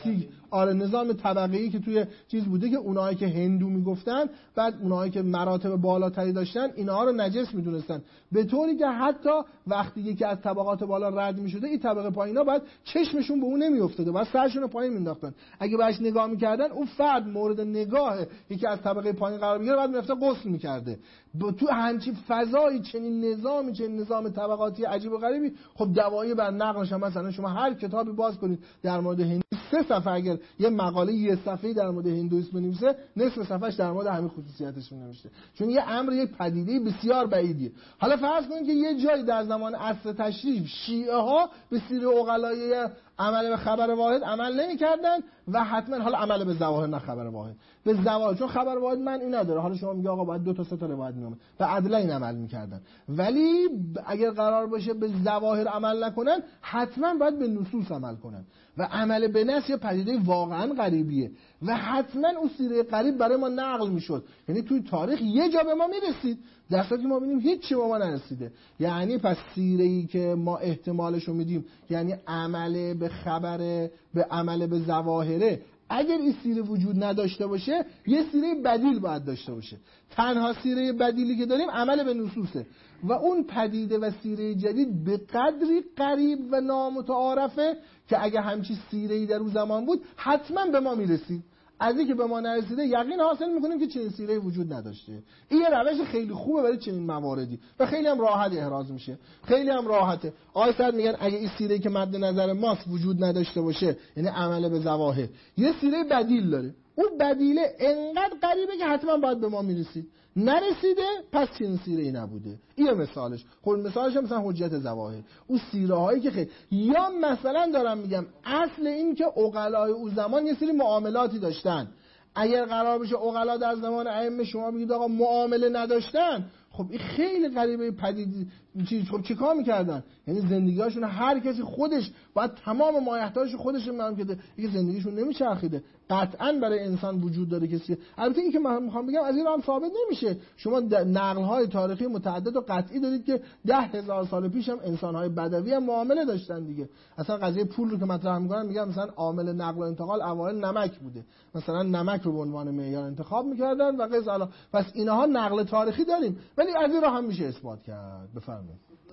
نظام طبقه‌ای که توی چیز بوده، که اونایی که هندو میگفتن، بعد اونایی که مراتب بالاتری داشتن اینها رو نجس میدونستن، به طوری که حتی وقتی یکی از طبقات بالا رد میشده، این طبقه پایینا بعد چشمشون به اون نمیافتاده، بعد سرشون رو پایین مینداختن. اگه بهش نگاه میکردن، اون فرد مورد نگاه یکی از طبقه پایین قرار میگیره، بعد میرفته غسل میکرده. تو همچین فضایی، چنین نظامی، چنین نظام طبقاتی عجیب و غریبی، خب دوایی بر نقلش هم مثلا شما هر کتابی باز کنید در مورد هندو، 3 صفحه اگر یه مقاله یه صفحه‌ای در مورد هندویسم بنویسه، نصف صفحه‌اش در مورد همین خصوصیاتش نوشته، چون یه امر، یک پدیده بسیار بعیدیه. حالا فرض کنید که یه جایی در زمان عصر تشریف شیعه ها به سیر عقلای عمل به خبر واحد عمل نمی‌کردن و حتما حالا عمل به ظواهر، نه خبر واحد، به ظواهر، چون خبر واحد من این نداره. حالا شما میگه آقا باید 2 تا 3 تا روایت میامه و عدلا این عمل می‌کردن، ولی اگر قرار باشه به ظواهر عمل نکنن، حتما باید به نصوص عمل کنن و عمل به نص یه پدیده واقعا غریبیه و حتما اون سیره غریب برای ما نقل میشد، یعنی توی تاریخ یه جا به ما میرسید، در صورتی که ما ببینیم هیچ چی به ما نرسیده. یعنی پس سیره‌ای که ما احتمالش رو میدیم، یعنی عمل به خبره، به عمل به ظواهره، اگر این سیره وجود نداشته باشه، یه سیره بدیل باید داشته باشه. تنها سیره بدیلی که داریم عمل به نصوصه و اون پدیده و سیره جدید به قدری غریب و نامتعارفه که اگه همچی سیره‌ای در اون زمان بود، حتما به ما میرسید. از اینکه به ما نرسیده یقین حاصل میکنیم که چنین سیره‌ای وجود نداشته. این یه روش خیلی خوبه برای چنین مواردی و خیلی هم راحت احراز میشه، خیلی هم راحته. آقای سعد میگن اگه این سیره‌ای که مد نظر ماست وجود نداشته باشه، یعنی عمل به ظواهر، یه سیره بدیل داره، اون بدیله انقدر غریبه که حتما باید به ما میرسید. نرسیده، پس چنین سیره‌ای نبوده. این مثالش. خب مثالش هم مثلا حجت ظواهر، اون سیره هایی که خیلی، یا مثلا دارم میگم اصل این که عقلای اون زمان یه سری معاملاتی داشتن. اگر قرار بشه عقلا در زمان ائمه شما بگید آقا معامله نداشتن، خب این خیلی غریبه پدید. خب چیکار میکردن؟ یعنی زندگیاشون هر کسی خودش باید تمام مایحتاجش خودش میام که دیگه زندگیشون نمیچرخیده. قطعاً برای انسان وجود داره کسی. البته این که من میخوام بگم از این هم ثابت نمیشه. شما نقل‌های تاریخی متعدد و قطعی دارید که 10,000 سال پیش هم انسان‌های بدوی هم معامله داشتن دیگه. اصلا قضیه پول رو که مطرح میکنن میگن مثلا عامل نقل و انتقال اوایل نمک بوده، مثلا نمک رو به عنوان معیار انتخاب میکردن و غیره. پس اینها نقل تاریخی داریم، ولی از این راه هم میشه اثبات کرد. بفرمایید.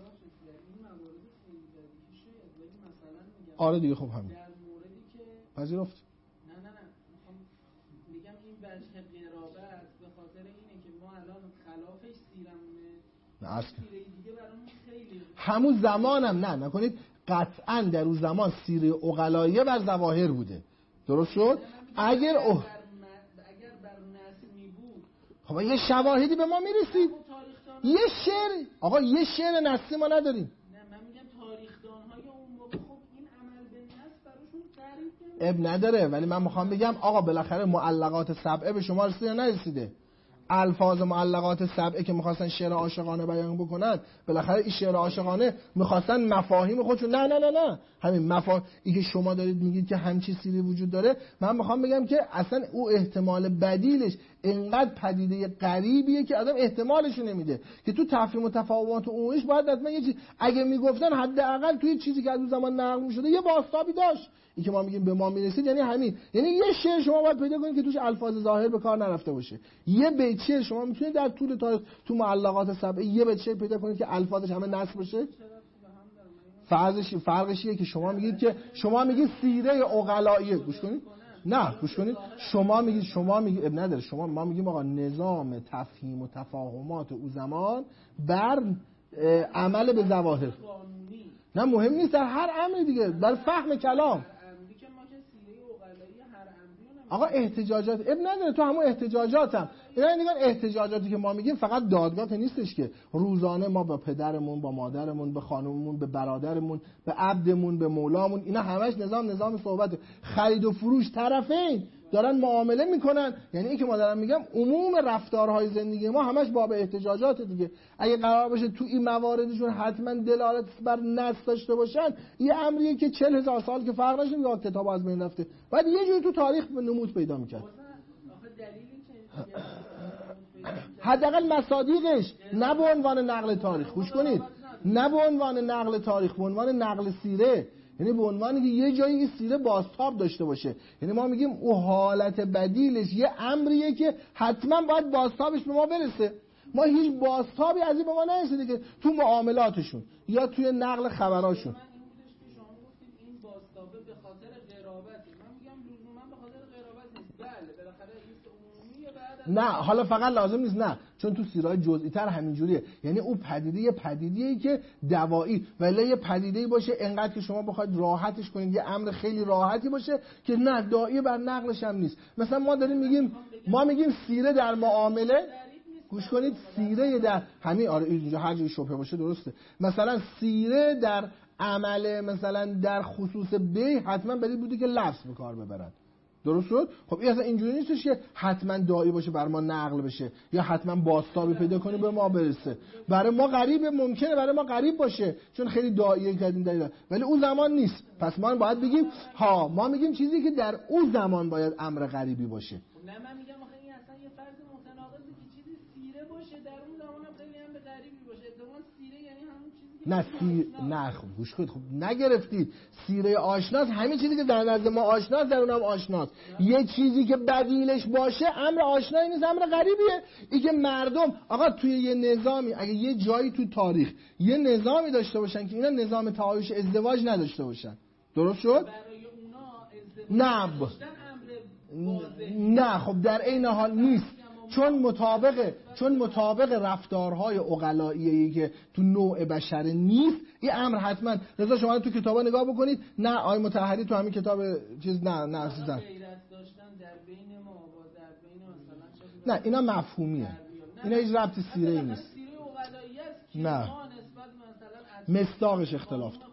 آره دیگه، خب همین پذیرفت. نه میگم این وجه قرابت به خاطر اینه که ما الان خلافش سیرمونه، نه اصلا سیره دیگه برامون خیلی همون زمانم نه نکنید، قطعا در اون زمان سیره عقلاییه بر ظواهر بوده. درست شد؟ اگر بر نصمی بود، خب یه شواهدی به ما میرسید. یه شعر، آقا یه شعر نصی ما نداریم. نه من میگم تاریخ‌دان‌های اون موقع خب این عمل به نص براشون اب نداره، ولی من میخوام بگم آقا بالاخره معلقات سبعه به شما رسیده یا نرسیده؟ الفاظ معلقات سبعه که میخواستن شعر عاشقانه بیان بکنن، بالاخره این شعر عاشقانه میخواستن مفاهیم خودشون، نه همین مفاهیمی که شما دارید میگید که همچی سیری وجود داره، من میخوام بگم که اصلا او احتمال بدیلش انقدر پدیده غریبیه که آدم احتمالش نمیده که تو تفهیم و تفاوت عمومیش باید حتما یه چیز اگه میگفتن حداقل توی چیزی که از اون زمان نقل میشده یه بازتابی داشت. این که ما میگیم به ما میرسید یعنی همین، یعنی یه شعر شما باید پیدا کنید که توش الفاظ ظاهر به کار نرفته باشه. یه بیت شعر شما میتونید در طول تاریخ تو معلقات سبعه یه بیت شعر پیدا کنید که الفاظش همه نصب باشه. فرقش اینه که شما میگید سیره عقلاییه، گوش کنید، نه گوش کنید، شما میگید نداره، ما میگیم آقا نظام تفهیم و تفاهمات او زمان بر عمل به ظواهر. نه مهم نیست در هر امری دیگه، بر فهم کلام. آقا احتجاجات نداره، تو همون احتجاجاتم اینا نگاه، احتجاجاتی که ما میگیم فقط دادگاه نیستش که روزانه ما با پدرمون، با مادرمون، به خانوممون، به برادرمون، به عبدمون، به مولامون، اینا همش نظام صحبت خرید و فروش، طرفین دارن معامله میکنن. یعنی این که ما دارم میگم عموم رفتارهای زندگی ما همش باب احتجاجات دیگه. اگه قرار باشه تو این مواردشون حتما دلالت بر نص داشته باشن، یه امریه که 40,000 سال که فرق نشه یا کتاب از بین رفته، بعد یه جوری تو تاریخ نمود پیدا میکرد. حداقل مصادیقش، نه به عنوان نقل تاریخ. گوش کنید، نه به عنوان نقل تاریخ، به عنوان نقل سیره. یعنی به عنوان که یه جایی این سیره بازتاب داشته باشه. یعنی ما میگیم او حالت بدیلش یه امریه که حتما باید بازتابش به ما برسه. ما هیچ بازتابی از این به ما نرسیده که تو معاملاتشون یا توی نقل خبراشون. این بازتابه به خاطر قرابته. من میگم لزوما به خاطر قرابت نیست. بله بالاخره عمومیه بعد. نه حالا فقط لازم نیست، نه، چون تو سیرهای جزئی تر همینجوریه. یعنی اون پدیده‌ای که دوایی، ولی یه پدیده‌ای باشه انقدر که شما بخواید راحتش کنید، یه امر خیلی راحتی باشه که نه داعی بر نقلش هم نیست. مثلا ما میگیم سیره در معامله، گوش کنید، سیره در همین، آره اینجا هر جای شبهه باشه درسته. مثلا سیره در عمل، مثلا در خصوص بی حتما بدید بوده که لفظ به کار ببرن. درست شد؟ خب این اصلا اینجوری نیستش که حتما داعی باشه بر ما نقل بشه یا حتما بازتابی پیدا کنه به ما برسه. برای ما غریبه، ممکنه برای ما غریب باشه چون خیلی داعیه کردیم دلیل، ولی اون زمان نیست. پس ما باید بگیم ما میگیم چیزی که در اون زمان باید امر غریبی باشه. نه من میگم آخه این اصلا یه فرض متناقضه که چیزی سیره باشه در اون زمان هم خیلی هم به غریبی باشه. اتفاقا سیره یعنی همون چیزی که نه خب گوش کنید، خب نگرفتید. سیره آشناس همین چیزی که در نزد ما آشناس در اونم آشناس. یه چیزی که بدیلش باشه امر آشنایی نیست، امر غریبیه. این که مردم آقا توی یه نظامی، اگه یه جایی تو تاریخ یه نظامی داشته باشن که اینا نظام تعایش ازدواج نداشته باشن، درست شد؟ برای اونا نه خب در این حال نیست، چون مطابق رفتارهای عقلاییه که تو نوع بشر نیست. این امر حتما رضا شما تو کتابا نگاه بکنید. نه آی مطهری تو همین کتاب چیز نه عزیزم، نه اینا مفهومیه، اینا هیچ ربطی سیره ای نیست. نه مصداقش اختلاف داره.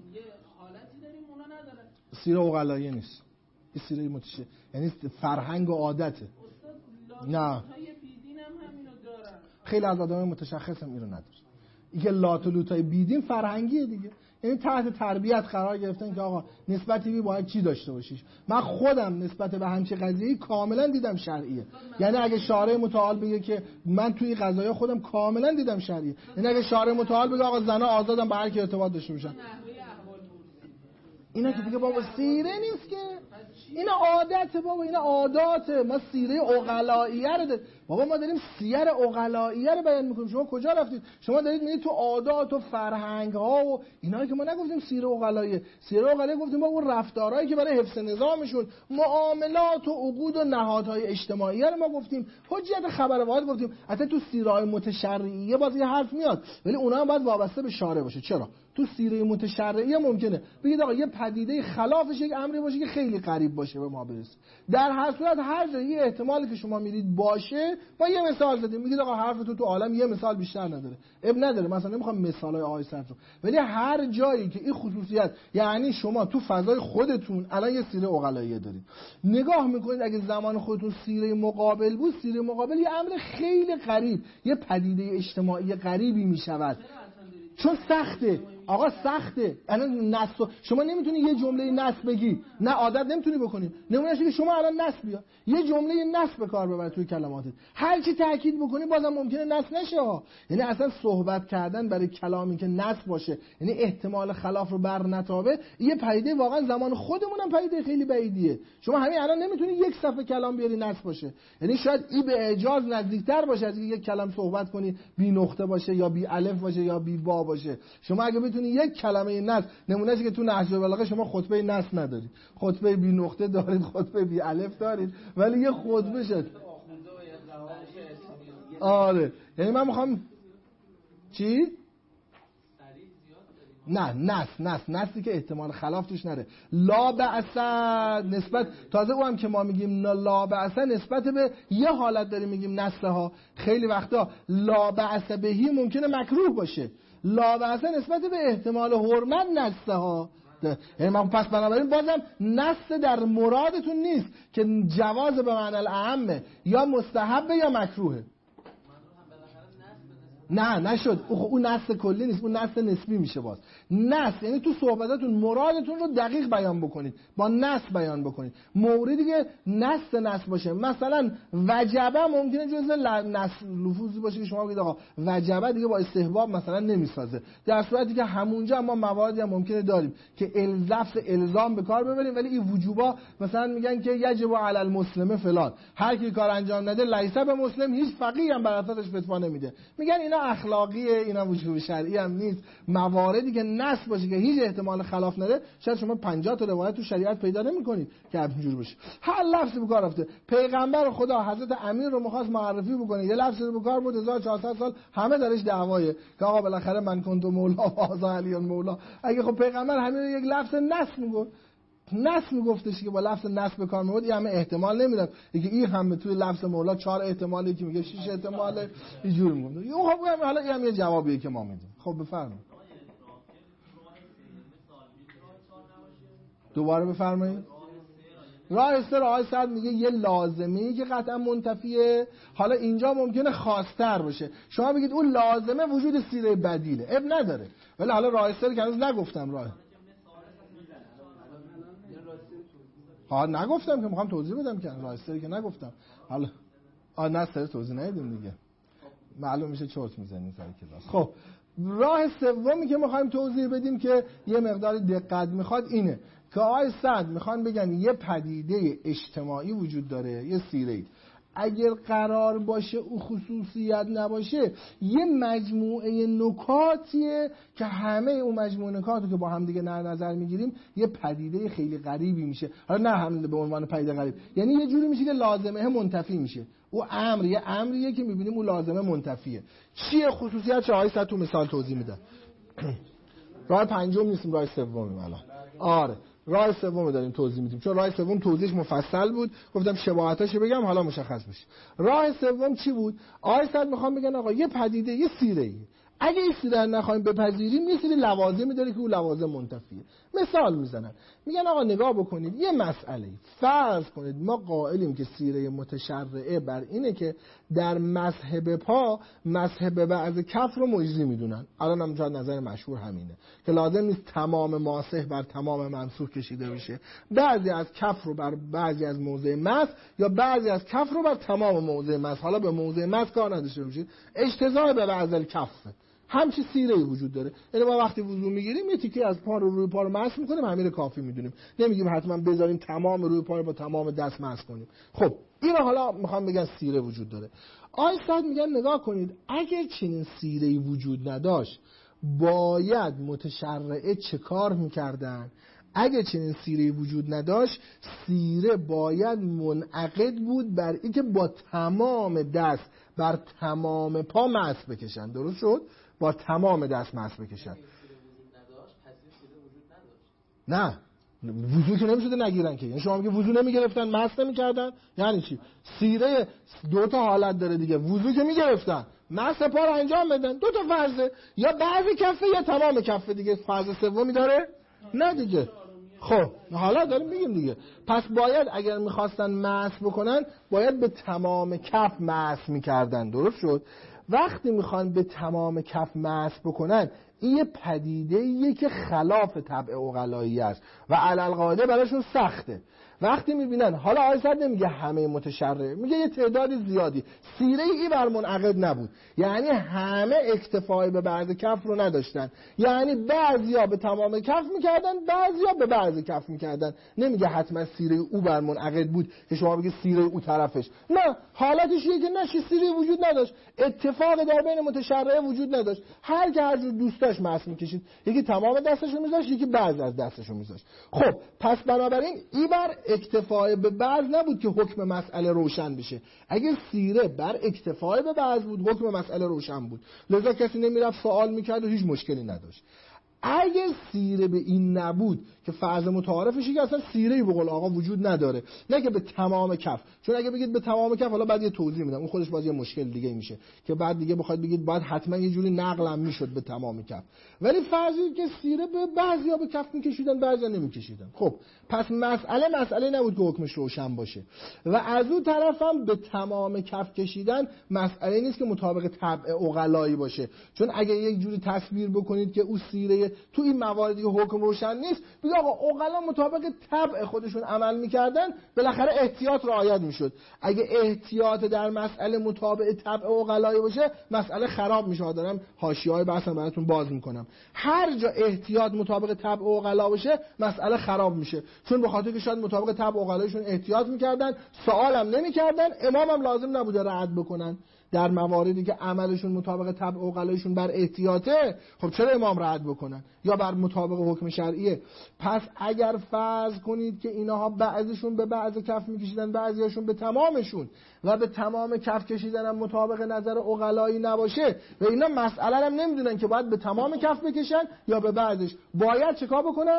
سیره عقلاییه نیست، این سیره متشه، یعنی فرهنگ و عادته. نه خیلی از آدمای متشخص هم اینو نداره. این که لات و لوتای بیدین فرهنگیه دیگه، یعنی تحت تربیت قرار گرفتن که آقا نسبتی بی باید چی داشته باشیش. من خودم نسبت به همچین قضیه‌ای کاملا دیدم شرعیه. یعنی اگه شارع متعال بگه که من توی این قضايا خودم کاملا دیدم شرعیه، یعنی اگه شارع متعال بگه آقا زنا آزادن به هر کی ارتباط داشته باشن، اینا که دیگه بابا سیره نیست که، اینا عادته بابا، اینا عاداته. ما سیره عقلائیه رو بابا ما داریم سیر عقلائیه رو بیان میکنیم. شما کجا رفتید؟ شما دارید میگید تو عادات و فرهنگ ها و اینا که ما نگفتیم سیره عقلائیه. سیره عقلائیه گفتیم با اون رفتارهایی که برای حفظ نظامشون، معاملات و عقود و نهادهای اجتماعی رو ما گفتیم. حجیت خبر واحد گفتیم. حتی تو سیره‌های متشرعیه باز یه حرف میاد، ولی اونها هم باید وابسته به شارع باشه. چرا؟ تو سیره متشرعیه ممکنه بگید آقا یه پدیده خلافش یک امری باشه که خیلی قریب باشه به ما برسه. در هر صورت هر جایی یه احتمالی که شما میرید باشه، ما یه مثال زدیم، میگید آقا حرف تو عالم یه مثال بیشتر نداره، اب نداره، مثلا نمیخوام مثالای آقای صدر رو، ولی هر جایی که این خصوصیت، یعنی شما تو فضای خودتون الان یه سیره عقلائیه دارید، نگاه میکنید اگه زمان خودتون سیره مقابل بود، سیره مقابل یه امر خیلی غریب، یه پدیده اجتماعی غریبی میشود. چون سخته آقا، سخته. الان نص شما نمیتونی یه جمله نص بگی، نه عادت نمیتونی بکنی. نمونهش که شما الان نص بیا یه جمله نص به کار ببر توی کلماتت، هر چی تاکید بکنی بازم ممکنه نص نشه ها. یعنی اصلا صحبت کردن برای کلامی که نص باشه، یعنی احتمال خلاف رو بر نتابه، یه پدیده واقعا زمان خودمون هم پدیده خیلی بعیدیه. شما همین الان نمیتونی یک صفحه کلام بیاری نص باشه، یعنی شاید این به اعجاز نزدیکتر باشه از اینکه یک کلام صحبت کنی بی نقطه باشه یا بی الف باشه یا بی با باشه. شما اگه بتونی یک کلمه نص، نمونه‌ای که تو نهج البلاغه شما خطبه نص ندارید، خطبه بی نقطه دارید، خطبه بی الف دارید، ولی یه خطبه شد. آره یعنی من میخوام چی؟ نه نصی که احتمال خلاف توش نره. لا بأس نسبت تازه او هم که ما میگیم لا بأس نسبت به یه حالت داریم میگیم نسله ها. خیلی وقتا لا بأس بهی ممکنه مکروه باشه، لا بأس نسبت به احتمال حرمت نسله ها. یعنی من پس بنابراین بازم نص در مرادتون نیست که جواز به معنی الاعمه، یا مستحبه یا مکروهه. نه نشد، اون نص کلی نیست، اون نص نسبی میشه. باز نص یعنی تو صحبتاتون مرادتون رو دقیق بیان بکنید، با نص بیان بکنید. موردی که نص باشه، مثلا وجبه ممکنه جزء نص لفظی باشه که شما بگید آقا وجبه دیگه با استحباب مثلا نمیسازه، در صورتی که همونجا ما مواردی هم ممکنه داریم که لفظ الزام به کار ببریم، ولی این وجوبا مثلا میگن که یجب علی المسلم فلان، هر کی کار انجام نده لیسه به مسلم، هیچ فقیه هم بر اساسش فتوا نمیده. میگن اینا اخلاقیه، اینا وجوب شرعی هم نیست. مواردی که نص باشه که هیچ احتمال خلاف نده، شاید شما 50 تا روایت تو شریعت پیدا نمی‌کنید که همینجوری باشه. هر لفظی به کار رفته. پیغمبر خدا حضرت امیر رو می‌خواست معرفی بکنه، یه لفظی رو به کار برد 1400 سال همه درش دعوایه که آقا بالاخره من کنت مولا و هذا علی مولا. اگه خب پیغمبر همین رو یک لفظ نص میگفت، نص میگفتش که با لفظ نص به کار میبرد، همه احتمال نمیداد که این هم توی لفظ مولا 4 احتمالی که میگه 6 احتماله اینجوری میگه. خب حالا این هم یه جوابیه که ما میدیم. خب بفرمایید دوباره بفرمایید. راه استر آقای سعد میگه یه لازمه‌ای که قطعا منتفیه. حالا اینجا ممکنه خاص‌تر باشه، شما بگید اون لازمه وجود سیره بدیله، اب نداره، ولی حالا راه استر که هنوز نگفتم راه نگفتم که میخوام توضیح بدم که رایستری که نگفتم. حالا نه سر توضیح ندیدیم دیگه، معلوم میشه چرت میزنیم سر کلاس. خب راه سومی که میخوایم توضیح بدیم که یه مقدار دقت میخواد اینه که آقای سعد میخوان بگن یه پدیده اجتماعی وجود داره، یه سیره‌ای. اگر قرار باشه او خصوصیت نباشه، یه مجموعه نکاتیه که همه اون مجموعه نکاتو که با هم دیگه نظر میگیریم یه پدیده خیلی غریبی میشه. حالا نه همین به عنوان پدیده غریب، یعنی یه جوری میشه که لازمه منتفی میشه. او یه امریه که میبینیم اون لازمه منتفیه. چیه خصوصیت؟ چه آقای صد تو مثال توضیح میدن. راه پنجم نیستیم، راه سومیم الان. آره راه سوم داریم توضیح میدیم، چون راه سوم توضیحش مفصل بود، گفتم شباهتاشو بگم حالا مشخص بشه. راه سوم چی بود؟ آقای صد میخوام بگن آقا یه پدیده، یه سیره‌ای، اگه این سیره رو نخوایم بپذیریم یه سری لوازمی داره که اون لوازم منتفیه. مثال میزنن، میگن آقا نگاه بکنید یه مسئله، فرض کنید ما قائلیم که سیره متشرعه بر اینه که در مذهب پا مذهب بعض کف رو مجزی میدونن. الان هم جای نظر مشهور همینه که لازم نیست تمام ماسح بر تمام منسوخ کشیده بشه، بعضی از کف رو بر بعضی از موضع مس، یا بعضی از کف رو بر تمام موضع مس. حالا به موضع مس کار نداشته باشید، اجتزاء به بعض الکف همچی سیره‌ای وجود داره. یعنی ما وقتی وضو میگیریم یه تیکه از پا رو روی پا رو مسح میکنیم، همین کافی میدونیم، نمیگیم حتما بذاریم تمام روی پا رو با تمام دست مسح کنیم. خب اینو حالا میخوام بگن سیره وجود داره. آقای سعد میگن نگاه کنید اگر چنین سیره‌ای وجود نداشت باید متشرعه چه کار میکردن؟ اگه چنین سیره‌ای وجود نداشت سیره باید منعقد بود بر اینکه با تمام دست بر تمام پا مسح بکشن. درست شد؟ با تمام دست مسح بکشن. نه وضو که نمیشده نگیرن که، یعنی شما میگه وضو نمیگرفتن مسح نمیکردن، یعنی چی؟ سیره دو تا حالت داره دیگه، وضو که میگرفتن مسح پا رو انجام بدن، دو تا فرضه، یا بعضی کفه یا تمام کفه دیگه، فرض سومی داره؟ نه دیگه. خب حالا داریم میگیم دیگه، پس باید اگر میخواستن مسح بکنن باید به تمام کف مسح میکردن. درست شد؟ وقتی میخوان به تمام کف مسح بکنن این یه پدیده ایه که خلاف طبع عقلایی است و علل قاعده براشون سخته. وقتی میبینن، حالا آقای صدر نمیگه همه متشرع، میگه یه تعداد زیادی سیره ای بر منعقد نبود، یعنی همه اکتفای به بعض کف رو نداشتن، یعنی بعضیا به تمام کف میکردن، بعضیا به بعض کف میکردن. نمیگه حتما سیره او بر منعقد بود که شما بگید سیره او طرفش، نه، حالتش یه که نشی سیره وجود نداشت، اتفاق در بین متشرع وجود نداشت، هر که هر جور دوست داشت مس میکشید، یکی تمام دستشو میذاشت، یکی بعض از دستشو میذاشت. خب پس بنابراین این بر اکتفای به بعض نبود که حکم مسئله روشن بشه. اگه سیره بر اکتفای به بعض بود حکم مسئله روشن بود، لذا کسی نمیرفت سوال میکرد و هیچ مشکلی نداشت. اگه سیره به این نبود که فرض متعارفشه که اصلا سیره‌ای به قول آقا وجود نداره، نه که به تمام کف، چون اگه بگید به تمام کف حالا بعد یه توضیح میدم، اون خودش باز یه مشکل دیگه میشه که بعد دیگه بخواید بگید باید حتما یه جوری نقلم میشد به تمام کف، ولی فرضی که سیره به بعضیا به کف میکشیدن بعضیا نمیکشیدن. خب پس مسئله نبود که حکمش روشن باشه. و از اون طرفم به تمام کف کشیدن مسئله نیست که مطابق طبع عقلایی باشه، چون اگه یک جوری تصویر بکنید که اون سیره تو این مواردی که حکم روشن نیست، بگید آقا عقلا مطابق طبع خودشون عمل میکردن، بالاخره احتیاط رعایت میشد. اگه احتیاط در مسئله مطابق طبع عقلایی باشه مسئله خراب میشه. دارم حاشیه‌های بحثم براتون باز میکنم. هر جا احتیاط مطابق طبع عقلا باشه مسئله خراب میشه، چون به خاطر که شاید مطابق طبع عقلایشون احتیاط میکردن، سوالم نمیکردن، امامم لازم نبوده رد بکنن. در مواردی که عملشون مطابق طبع عقلایشون بر احتیاطه، خب چرا امام رد بکنن؟ یا بر مطابق حکم شرعیه. پس اگر فرض کنید که اینها بعضیشون به بعض کف میکشیدن، بعضیاشون به تمامشون، و به تمام کف کشیدن هم مطابق نظر عقلایی نباشه و اینا مسئله هم نمیدونن که باید به تمام کف بکشن یا به بعضش، باید چیکار بکنن؟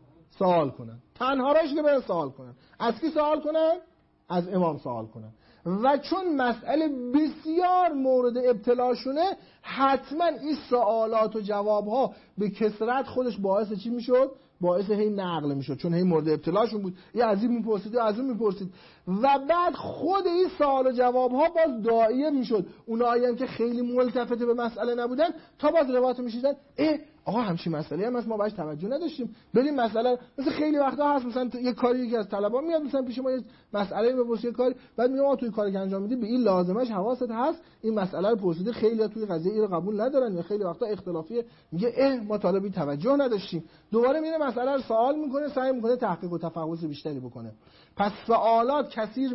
سوال کنن. تنها راش که برن سوال کنن. از کی سوال کنن؟ از امام سوال کنن. و چون مسئله بسیار مورد ابتلاشونه، حتما این سوالات و جوابها به کثرت خودش باعث چی میشد؟ باعث هی نقل میشد، چون هی مورد ابتلاشون بود، یه از این میپرسید یا از اون میپرسید، و بعد خود این سوال و جوابها باز داعیه میشد. اونایی هم که خیلی ملتفت به مسئله نبودن تا باز روایت میشیدن، آقا همچین مسئله هم ما بهش توجه نداشتیم، بریم مسئله. مثلا خیلی وقتا هست مثلا یه کاری یکی از طلبا میاد مثلا پیش ما یه مسئله میپرسه، یه کاری، بعد میگم توی کاری که انجام میدی به این لازمش حواست هست، این مسئله رو پرسیده، خیلی توی قضیه این رو قبول ندارن یا خیلی وقتا اختلافیه، میگه ما طالبی توجه نداشتیم، دوباره میره مسئله رو سوال میکنه، سعی میکنه تحقیق و تفحص بیشتری بکنه. پس سوالات کثیر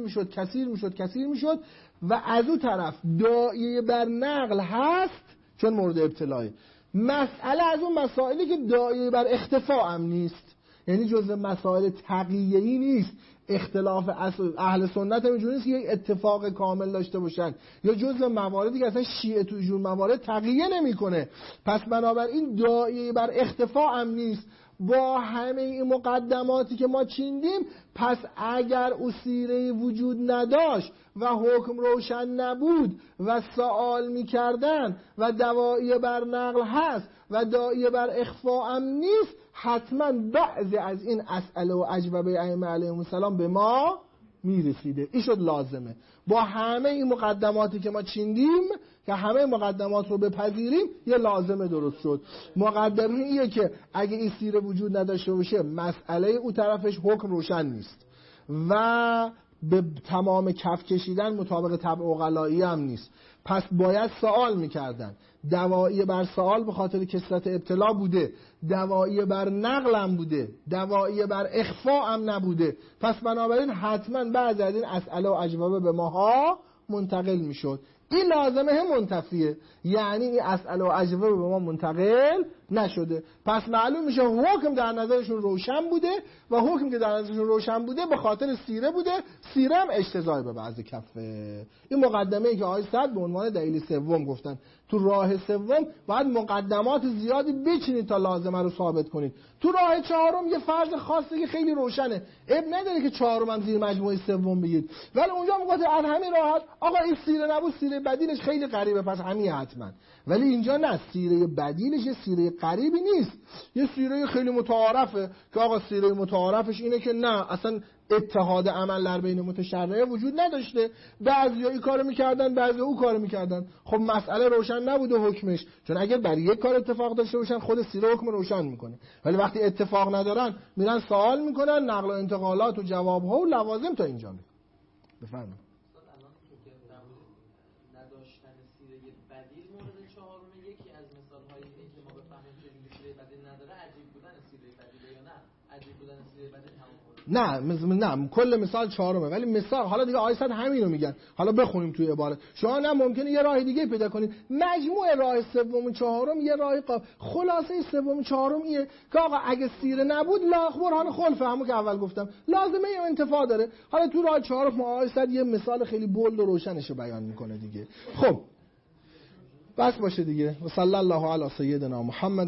میشد و از اون طرف داعیه بر نقل هست چون مورد ابتلاه. مسئله از اون مسائلی که داعیه بر اختفاء هم نیست، یعنی جزء مسائل تقیه‌ای نیست. اختلاف اهل سنت هم اینجوری نیست که یک اتفاق کامل داشته باشن، یا جزء مواردی که اصلا شیعه تو جور موارد تقیه نمیکنه. پس بنابراین داعیه بر اختفاء هم نیست. با همه این مقدماتی که ما چیندیم، پس اگر اسیره وجود نداشت و حکم روشن نبود و سوال میکردن و داعیه بر نقل هست و داعیه بر اخفاء هم نیست، حتما بعضی از این اسئله و اجوبه ائمه علیهم السلام به ما میرسیده. این شد لازمه. با همه این مقدماتی که ما چیندیم که همه مقدمات رو بپذیریم، یه لازمه درست شد. مقدمه ایه که اگه این سیره وجود نداشته باشه مسئله او طرفش حکم روشن نیست و به تمام کف کشیدن مطابق طبع عقلایی هم نیست. پس باید سوال میکردن. دواعی بر سوال به خاطر کثرت ابتلا بوده، دواعی بر نقل هم بوده، دواعی بر اخفاء هم نبوده. پس بنابراین حتما بعضی از این اسئله و اجوبه به ماها منتقل میشد. این لازمه هم منتفیه، یعنی این اسئله و اجوبه به ما منتقل نشده. پس معلوم میشه حکم در نظرشون روشن بوده و حکم که در نظرشون روشن بوده به خاطر سیره بوده، سیره هم اجتزای به بعض کفه. این مقدمه ای که آقای صدر به عنوان دلیل سوم گفتن، تو راه سوم باید مقدمات زیادی بچینید تا لازمه رو ثابت کنید. تو راه چهارم یه فرض خاصی که خیلی روشنه، اب نداره که چهارم هم زیر مجموعه سوم بگید، ولی اونجا میگه از همین راحت آقا این سیره نبود، سیره بدیلش خیلی قریبه، پس همین حتما. ولی اینجا نه، سیره بدیلش یه سیره قریبی نیست، یه سیره خیلی متعارفه که آقا سیره متعارفش اینه که نه اصلا اتحاد عمل در بین متشرع وجود نداشته، بعضیا این کارو میکردن بعضیا اون کارو میکردن. خب مسئله روشن نبوده حکمش، چون اگه برای یک کار اتفاق داشته باشن خود سیره حکم روشن میکنه، ولی وقتی اتفاق ندارن میرن سوال میکنن، نقل و انتقالات و جوابها و لوازم تا اینجا میاد. بفرمایید. نداشتن سیره بدیل مورد چهارم یکی از مثال‌های اینه که ما بفهمیم که سیره بدیل نداره عجیب بودن سیره بدیل یا نه عجیب بودن سیره بدیل نه کل مثال چهارمه، ولی مثال حالا دیگه آیه 100 همینو میگن. حالا بخونیم توی عبارت. شما نه ممکنه یه راه دیگه پیدا کنید. مجموع راه سوم و چهارم یه راه خلاصه سوم و چهارم اینه که آقا اگه سیره نبود لا برهان خلفه، همون که اول گفتم لازمه این انتفاع داره. حالا تو راه چهارم آیه 100 یه مثال خیلی بولد و روشنش رو بیان میکنه دیگه. خب بس باشه دیگه. و صلی الله علی سیدنا محمد.